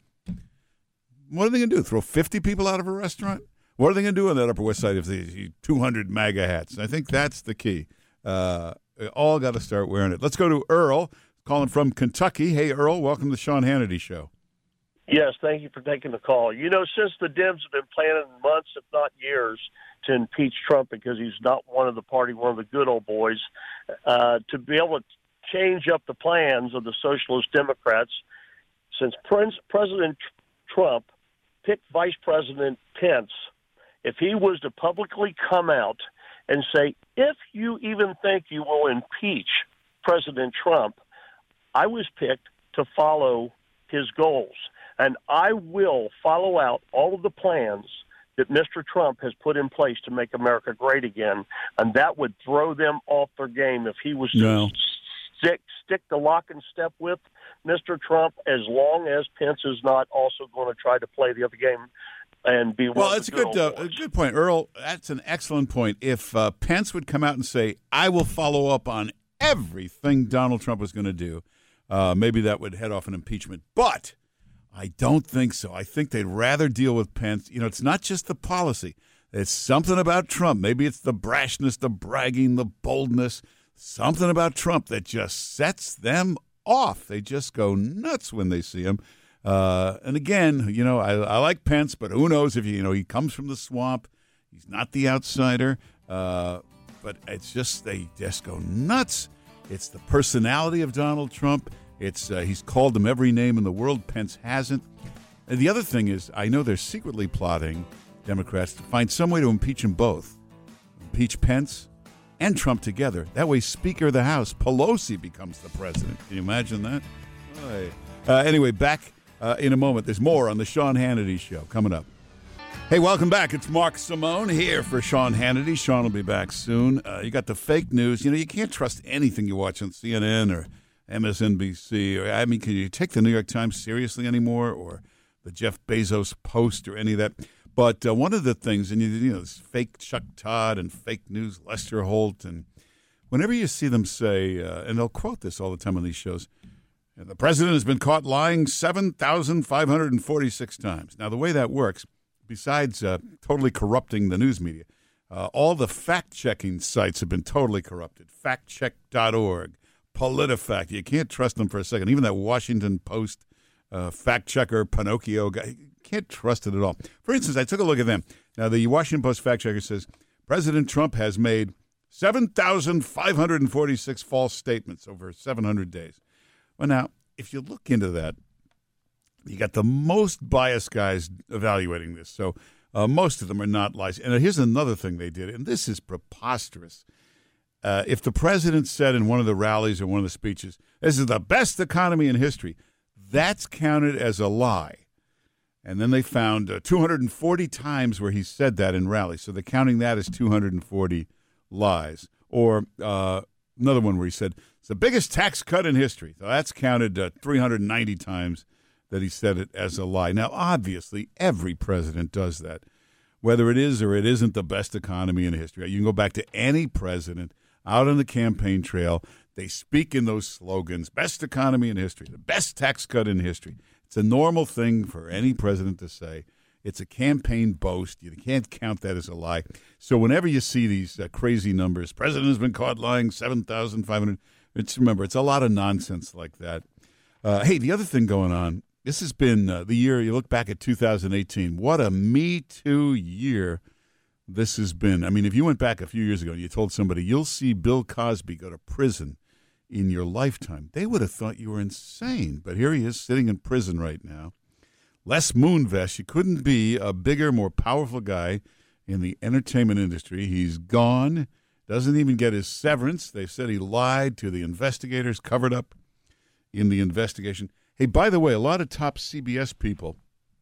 What are they going to do? Throw fifty people out of a restaurant? What are they going to do on that Upper West Side if they two hundred MAGA hats? I think that's the key. Uh, they all got to start wearing it. Let's go to Earl, calling from Kentucky. Hey, Earl, welcome to the Sean Hannity Show. Yes, thank you for taking the call. You know, since the Dems have been planning months, if not years, to impeach Trump because he's not one of the party, one of the good old boys, uh, to be able to change up the plans of the socialist Democrats, since Prince, President Trump picked Vice President Pence, if he was to publicly come out and say, if you even think you will impeach President Trump, I was picked to follow his goals. And I will follow out all of the plans that Mister Trump has put in place to make America great again. And that would throw them off their game if he was to No. stick, stick the lock and step with Mister Trump, as long as Pence is not also going to try to play the other game and be one Well, of it's a the good, old uh, boys. a good point, Earl. That's an excellent point. If uh, Pence would come out and say, "I will follow up on everything Donald Trump was going to do," uh, maybe that would head off an impeachment. But I don't think so. I think they'd rather deal with Pence. You know, it's not just the policy. It's something about Trump. Maybe it's the brashness, the bragging, the boldness. Something about Trump that just sets them off. They just go nuts when they see him. Uh, and again, you know, I, I like Pence, but who knows if, you, you know, he comes from the swamp. He's not the outsider. Uh, but it's just, they just go nuts. It's the personality of Donald Trump. It's uh, he's called them every name in the world. Pence hasn't. And the other thing is, I know they're secretly plotting, Democrats, to find some way to impeach them both. Impeach Pence and Trump together. That way, Speaker of the House, Pelosi, becomes the president. Can you imagine that? Uh, anyway, back uh, in a moment. There's more on the Sean Hannity Show coming up. Hey, welcome back. It's Mark Simone here for Sean Hannity. Sean will be back soon. Uh, you got the fake news. You know, you can't trust anything you watch on C N N or M S N B C. Or, I mean, can you take the New York Times seriously anymore, or the Jeff Bezos Post or any of that? But uh, one of the things, and you, you know, this fake Chuck Todd and fake news Lester Holt, and whenever you see them say, uh, and they'll quote this all the time on these shows, the president has been caught lying seven thousand five hundred forty-six times. Now, the way that works, besides uh, totally corrupting the news media, uh, all the fact-checking sites have been totally corrupted. fact check dot org, PolitiFact. You can't trust them for a second. Even that Washington Post uh, fact-checker Pinocchio guy, you can't trust it at all. For instance, I took a look at them. Now, the Washington Post fact-checker says, President Trump has made seven thousand five hundred forty-six false statements over seven hundred days. Well, now, if you look into that, you got the most biased guys evaluating this. So uh, most of them are not lies. And here's another thing they did, and this is preposterous. Uh, if the president said in one of the rallies or one of the speeches, this is the best economy in history, that's counted as a lie. And then they found uh, two hundred forty times where he said that in rallies. So they're counting that as two hundred forty lies. Or uh, another one where he said, it's the biggest tax cut in history. So that's counted uh, three hundred ninety times that he said it as a lie. Now, obviously, every president does that, whether it is or it isn't the best economy in history. You can go back to any president out on the campaign trail. They speak in those slogans, best economy in history, the best tax cut in history. It's a normal thing for any president to say. It's a campaign boast. You can't count that as a lie. So whenever you see these uh, crazy numbers, president has been caught lying seven thousand five hundred, it's, remember, it's a lot of nonsense like that. Uh, hey, the other thing going on, this has been uh, the year, you look back at two thousand eighteen, what a Me Too year this has been. I mean, if you went back a few years ago and you told somebody, you'll see Bill Cosby go to prison in your lifetime, they would have thought you were insane. But here he is sitting in prison right now. Les Moonves, you couldn't be a bigger, more powerful guy in the entertainment industry. He's gone, doesn't even get his severance. They said he lied to the investigators, covered up in the investigation. Hey, by the way, a lot of top C B S people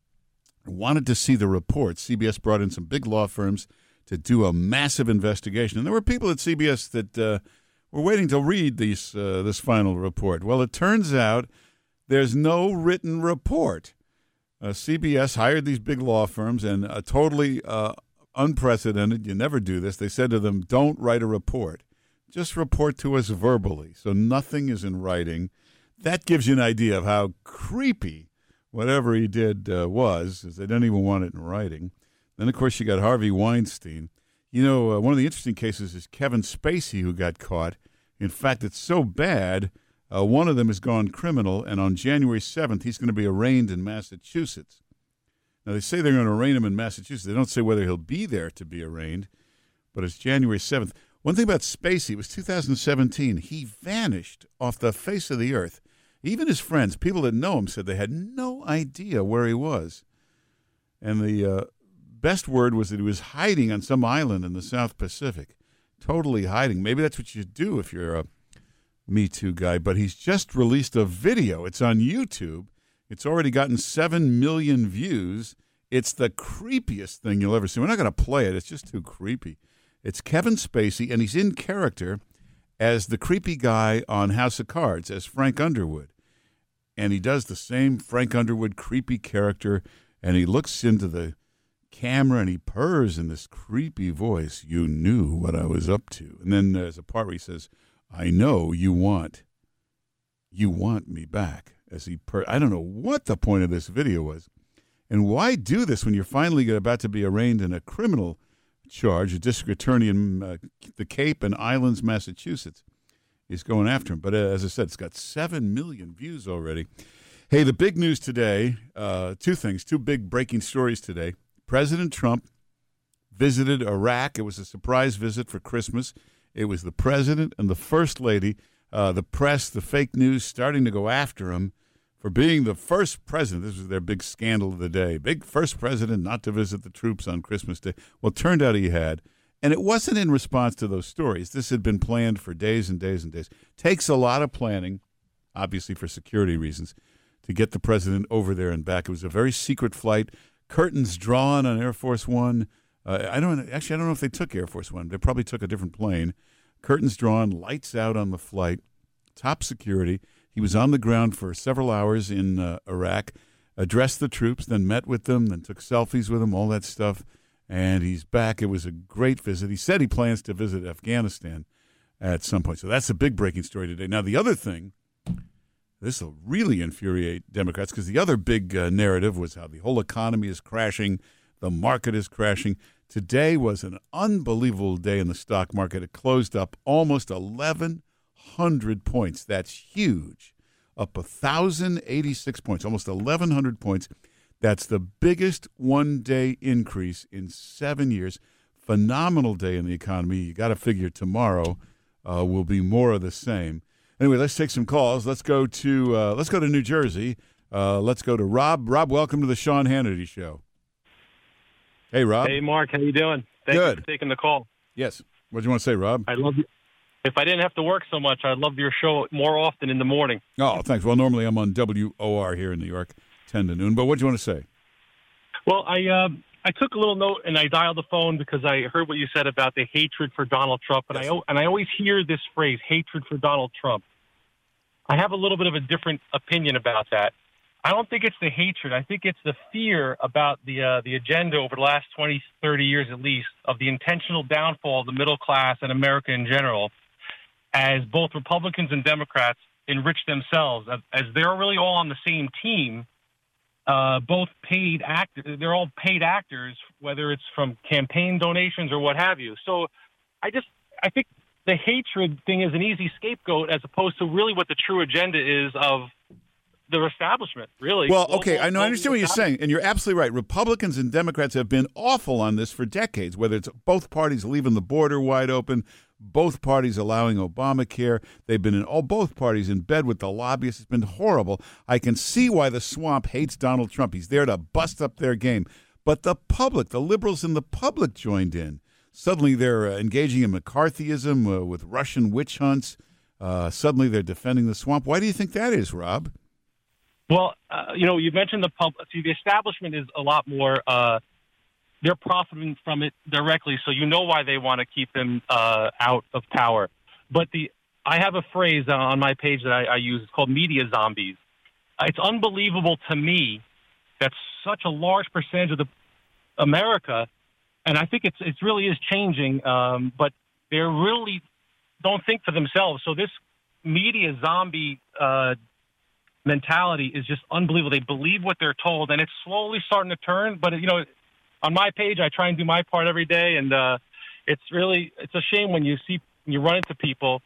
wanted to see the report. C B S brought in some big law firms to do a massive investigation. And there were people at C B S that uh, were waiting to read these, uh, this final report. Well, it turns out there's no written report. Uh, C B S hired these big law firms, and uh, totally uh, unprecedented, you never do this, they said to them, don't write a report. Just report to us verbally. So nothing is in writing. That gives you an idea of how creepy whatever he did uh, was, as they don't even want it in writing. Then, of course, you got Harvey Weinstein. You know, uh, one of the interesting cases is Kevin Spacey, who got caught. In fact, it's so bad, uh, one of them has gone criminal, and on January seventh, he's going to be arraigned in Massachusetts. Now, they say they're going to arraign him in Massachusetts. They don't say whether he'll be there to be arraigned, but it's January seventh. One thing about Spacey, it was two thousand seventeen. He vanished off the face of the earth. Even his friends, people that know him, said they had no idea where he was. And the uh, best word was that he was hiding on some island in the South Pacific, totally hiding. Maybe that's what you do if you're a Me Too guy. But he's just released a video. It's on YouTube. It's already gotten seven million views. It's the creepiest thing you'll ever see. We're not going to play it. It's just too creepy. It's Kevin Spacey, and he's in character as the creepy guy on House of Cards, as Frank Underwood. And he does the same Frank Underwood creepy character, and he looks into the camera and he purrs in this creepy voice, you knew what I was up to. And then there's a part where he says, I know you want, you want me back. As he purrs. I don't know what the point of this video was. And why do this when you're finally about to be arraigned in a criminal charge, a district attorney in uh, the Cape and Islands, Massachusetts? is going after him. But uh, as I said, it's got seven million views already. Hey, the big news today, uh, two things, two big breaking stories today. President Trump visited Iraq. It was a surprise visit for Christmas. It was the president and the first lady, uh, the press, the fake news starting to go after him for being the first president. This was their big scandal of the day. Big first president not to visit the troops on Christmas Day. Well, it turned out he had. And it wasn't in response to those stories. This had been planned for days and days and days. Takes a lot of planning, obviously for security reasons, to get the president over there and back. It was a very secret flight. Curtains drawn on Air Force One. Uh, I don't actually. I don't know if they took Air Force One. They probably took a different plane. Curtains drawn, lights out on the flight, top security. He was on the ground for several hours in uh, Iraq, addressed the troops, then met with them, then took selfies with them, all that stuff. And he's back. It was a great visit. He said he plans to visit Afghanistan at some point. So that's a big breaking story today. Now, the other thing, this will really infuriate Democrats, because the other big uh, narrative was how the whole economy is crashing, the market is crashing. Today was an unbelievable day in the stock market. It closed up almost eleven hundred points. That's huge. Up one thousand eighty-six points, almost eleven hundred points. That's the biggest one-day increase in seven years. Phenomenal day in the economy. You got to figure tomorrow uh, will be more of the same. Anyway, let's take some calls. Let's go to uh, let's go to New Jersey. Uh, let's go to Rob. Rob, welcome to the Sean Hannity Show. Hey, Rob. Hey, Mark. How you doing? Thank Good. you for taking the call. Yes. What do you want to say, Rob? I love you. If I didn't have to work so much, I'd love your show more often in the morning. Oh, thanks. Well, normally I'm on W O R here in New York, ten to noon. But what do you want to say? Well, I uh, I took a little note and I dialed the phone because I heard what you said about the hatred for Donald Trump, and yes. I and I always hear this phrase, hatred for Donald Trump. I have a little bit of a different opinion about that. I don't think it's the hatred. I think it's the fear about the uh, the agenda over the last twenty, thirty years at least of the intentional downfall of the middle class and America in general, as both Republicans and Democrats enrich themselves, as they're really all on the same team. Uh, both paid actors, they're all paid actors, whether it's from campaign donations or what have you. So I just, I think the hatred thing is an easy scapegoat as opposed to really what the true agenda is of the establishment, really. Well, okay, I know, I understand what you're saying, and you're absolutely right. Republicans and Democrats have been awful on this for decades, whether it's both parties leaving the border wide open, both parties allowing Obamacare. They've been in all both parties in bed with the lobbyists. It's been horrible. I can see why the swamp hates Donald Trump. He's there to bust up their game. But the public, the liberals in the public joined in. Suddenly they're uh, engaging in McCarthyism uh, with Russian witch hunts. Uh, suddenly they're defending the swamp. Why do you think that is, Rob? Well, uh, you know, you mentioned the public. See, the establishment is a lot more. Uh, they're profiting from it directly, so you know why they want to keep them uh, out of power. But the I have a phrase uh, on my page that I, I use. It's called media zombies. Uh, it's unbelievable to me that such a large percentage of the America, and I think it's it really is changing. Um, but they really don't think for themselves. So this media zombie Uh, mentality is just unbelievable. They believe what they're told, and it's slowly starting to turn. But, you know, on my page, I try and do my part every day, and uh, it's really it's a shame when you see you run into people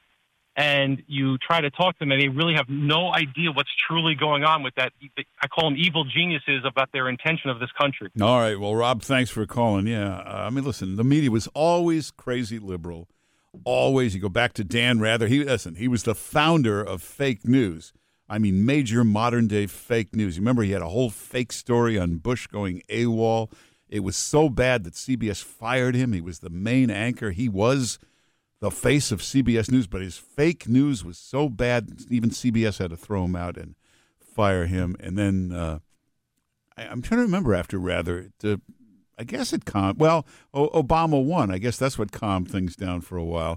and you try to talk to them, and they really have no idea what's truly going on with that. I call them evil geniuses about their intention of this country. All right. Well, Rob, thanks for calling. Yeah. Uh, I mean, listen, the media was always crazy liberal. Always. You go back to Dan Rather. He, listen, he was the founder of fake news. I mean, major modern-day fake news. You remember he had a whole fake story on Bush going AWOL. It was so bad that C B S fired him. He was the main anchor. He was the face of C B S News, but his fake news was so bad, even C B S had to throw him out and fire him. And then uh, I, I'm trying to remember after Rather, to, I guess it calmed. Well, o- Obama won. I guess that's what calmed things down for a while.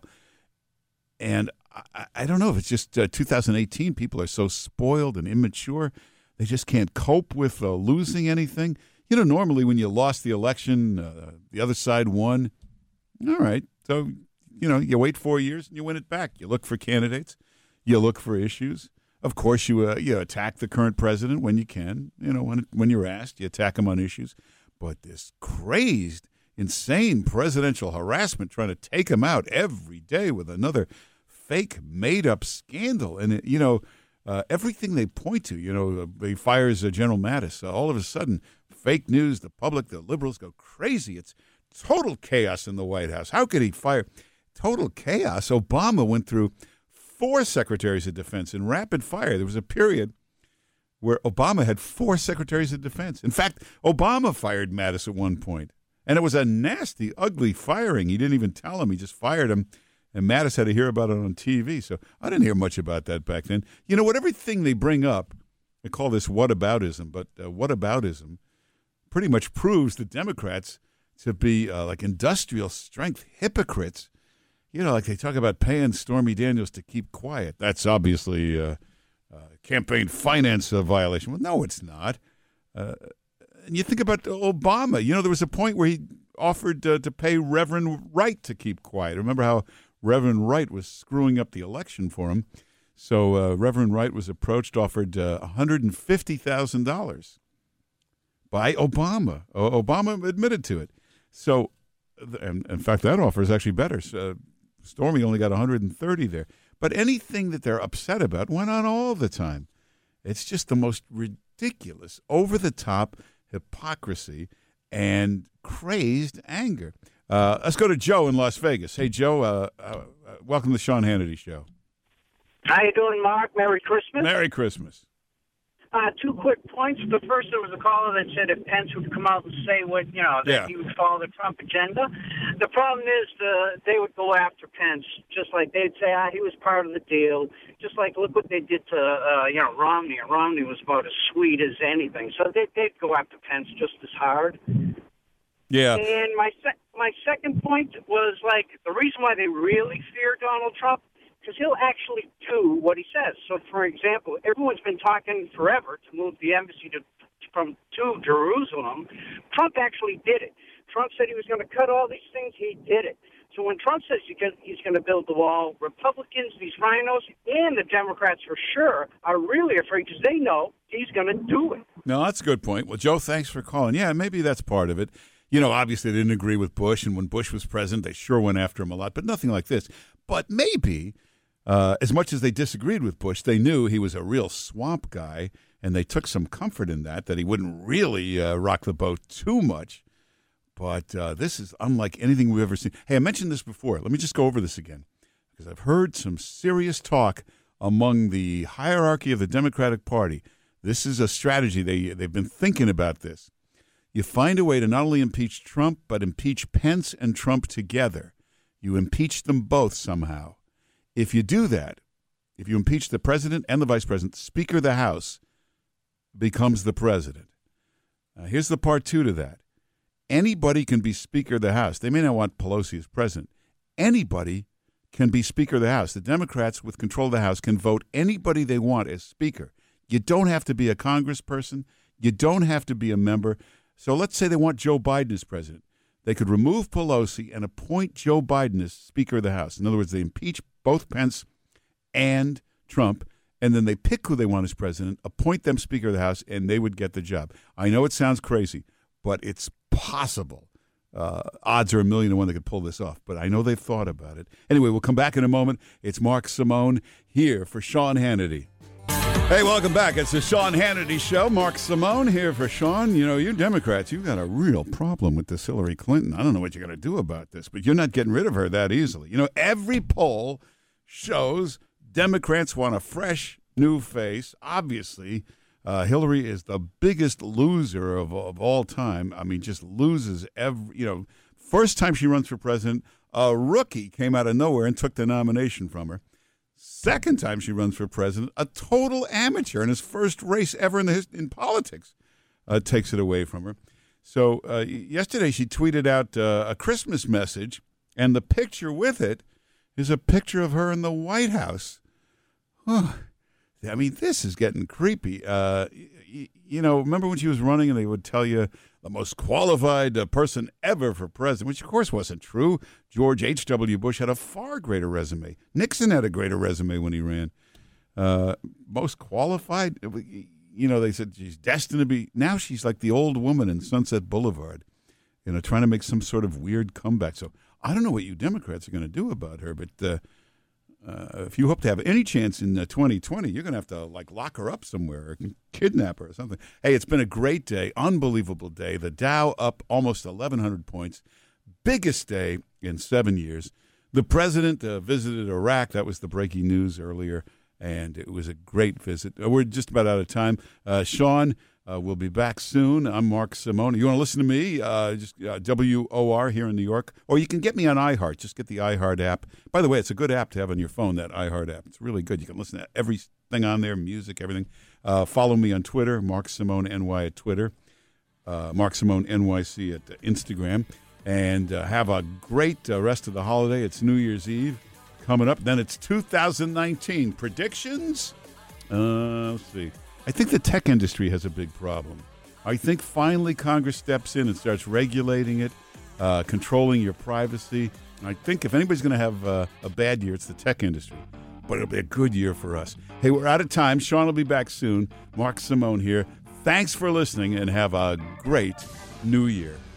And I, I don't know if it's just uh, two thousand eighteen. People are so spoiled and immature. They just can't cope with uh, losing anything. You know, normally when you lost the election, uh, the other side won. All right. So, you know, you wait four years and you win it back. You look for candidates. You look for issues. Of course, you uh, you attack the current president when you can. You know, when when you're asked, you attack him on issues. But this crazed, insane presidential harassment trying to take him out every day with another fake, made-up scandal. And, it, you know, uh, everything they point to, you know, he fires uh, General Mattis. Uh, all of a sudden, fake news, the public, the liberals go crazy. It's total chaos in the White House. How could he fire? Total chaos. Obama went through four secretaries of defense in rapid fire. There was a period where Obama had four secretaries of defense. In fact, Obama fired Mattis at one point. And it was a nasty, ugly firing. He didn't even tell him. He just fired him. And Mattis had to hear about it on T V. So I didn't hear much about that back then. You know what? Everything they bring up, they call this whataboutism, but uh, whataboutism pretty much proves the Democrats to be uh, like industrial strength hypocrites. You know, like they talk about paying Stormy Daniels to keep quiet. That's obviously uh, uh, campaign finance uh, violation. Well, no, it's not. Uh, and you think about Obama. You know, there was a point where he offered uh, to pay Reverend Wright to keep quiet. Remember how Reverend Wright was screwing up the election for him? So uh, Reverend Wright was approached, offered uh, one hundred fifty thousand dollars by Obama. O- Obama admitted to it. So, and in fact, that offer is actually better. So, uh, Stormy only got one hundred thirty there. But anything that they're upset about went on all the time. It's just the most ridiculous, over-the-top hypocrisy and crazed anger. Uh, let's go to Joe in Las Vegas. Hey, Joe, uh, uh, welcome to the Sean Hannity Show. How you doing, Mark? Merry Christmas. Merry Christmas. Uh, two quick points. The first, there was a caller that said if Pence would come out and say what, you know, that Yeah. he would follow the Trump agenda. The problem is the, they would go after Pence, just like they'd say, ah, he was part of the deal. Just like, look what they did to, uh, you know, Romney. And Romney was about as sweet as anything. So they, they'd go after Pence just as hard. Yeah. And my, sec- my second point was, like, the reason why they really fear Donald Trump, because he'll actually do what he says. So, for example, everyone's been talking forever to move the embassy to from to Jerusalem. Trump actually did it. Trump said he was going to cut all these things. He did it. So when Trump says he's going to build the wall, Republicans, these rhinos, and the Democrats for sure are really afraid because they know he's going to do it. No, that's a good point. Well, Joe, thanks for calling. Yeah, maybe that's part of it. You know, obviously they didn't agree with Bush, and when Bush was president, they sure went after him a lot, but nothing like this. But maybe, uh, as much as they disagreed with Bush, they knew he was a real swamp guy, and they took some comfort in that, that he wouldn't really uh, rock the boat too much. But uh, this is unlike anything we've ever seen. Hey, I mentioned this before. Let me just go over this again, because I've heard some serious talk among the hierarchy of the Democratic Party. This is a strategy. They, they've been thinking about this. You find a way to not only impeach Trump, but impeach Pence and Trump together. You impeach them both somehow. If you do that, if you impeach the president and the vice president, Speaker of the House becomes the president. Now, here's the part two to that. Anybody can be Speaker of the House. They may not want Pelosi as president. Anybody can be Speaker of the House. The Democrats with control of the House can vote anybody they want as Speaker. You don't have to be a congressperson. You don't have to be a member. So let's say they want Joe Biden as president. They could remove Pelosi and appoint Joe Biden as Speaker of the House. In other words, they impeach both Pence and Trump, and then they pick who they want as president, appoint them Speaker of the House, and they would get the job. I know it sounds crazy, but it's possible. Uh, odds are a million to one they could pull this off, but I know they've thought about it. Anyway, we'll come back in a moment. It's Mark Simone here for Sean Hannity. Hey, welcome back. It's the Sean Hannity Show. Mark Simone here for Sean. You know, you Democrats, you've got a real problem with this Hillary Clinton. I don't know what you're going to do about this, but you're not getting rid of her that easily. You know, every poll shows Democrats want a fresh, new face. Obviously, uh, Hillary is the biggest loser of, of all time. I mean, just loses every, you know, first time she runs for president, a rookie came out of nowhere and took the nomination from her. Second time she runs for president, a total amateur in his first race ever in the his, in politics uh, takes it away from her. So uh, yesterday she tweeted out uh, a Christmas message, and the picture with it is a picture of her in the White House. Oh, I mean, this is getting creepy. Uh, you, you know, remember when she was running and they would tell you the most qualified uh, person ever for president, which of course wasn't true. George H W. Bush had a far greater resume. Nixon had a greater resume when he ran. Uh, most qualified, you know, they said she's destined to be. Now she's like the old woman in Sunset Boulevard, you know, trying to make some sort of weird comeback. So I don't know what you Democrats are going to do about her, but uh, Uh, if you hope to have any chance in uh, twenty twenty, you're going to have to like lock her up somewhere or kidnap her or something. Hey, it's been a great day, unbelievable day. The Dow up almost eleven hundred points, biggest day in seven years. The president uh, visited Iraq. That was the breaking news earlier, and it was a great visit. Uh, we're just about out of time. Uh, Sean uh, will be back soon. I'm Mark Simone. You want to listen to me? Uh, just uh, W O R here in New York. Or you can get me on iHeart. Just get the iHeart app. By the way, it's a good app to have on your phone, that iHeart app. It's really good. You can listen to everything on there, music, everything. Uh, follow me on Twitter, Mark Simone N Y at Twitter, uh, Mark Simone N Y C at uh, Instagram. And uh, have a great uh, rest of the holiday. It's New Year's Eve coming up. Then it's two thousand nineteen. Predictions? Uh, let's see. I think the tech industry has a big problem. I think finally Congress steps in and starts regulating it, uh, controlling your privacy. I think if anybody's going to have uh, a bad year, it's the tech industry. But it'll be a good year for us. Hey, we're out of time. Sean will be back soon. Mark Simone here. Thanks for listening, and have a great New Year.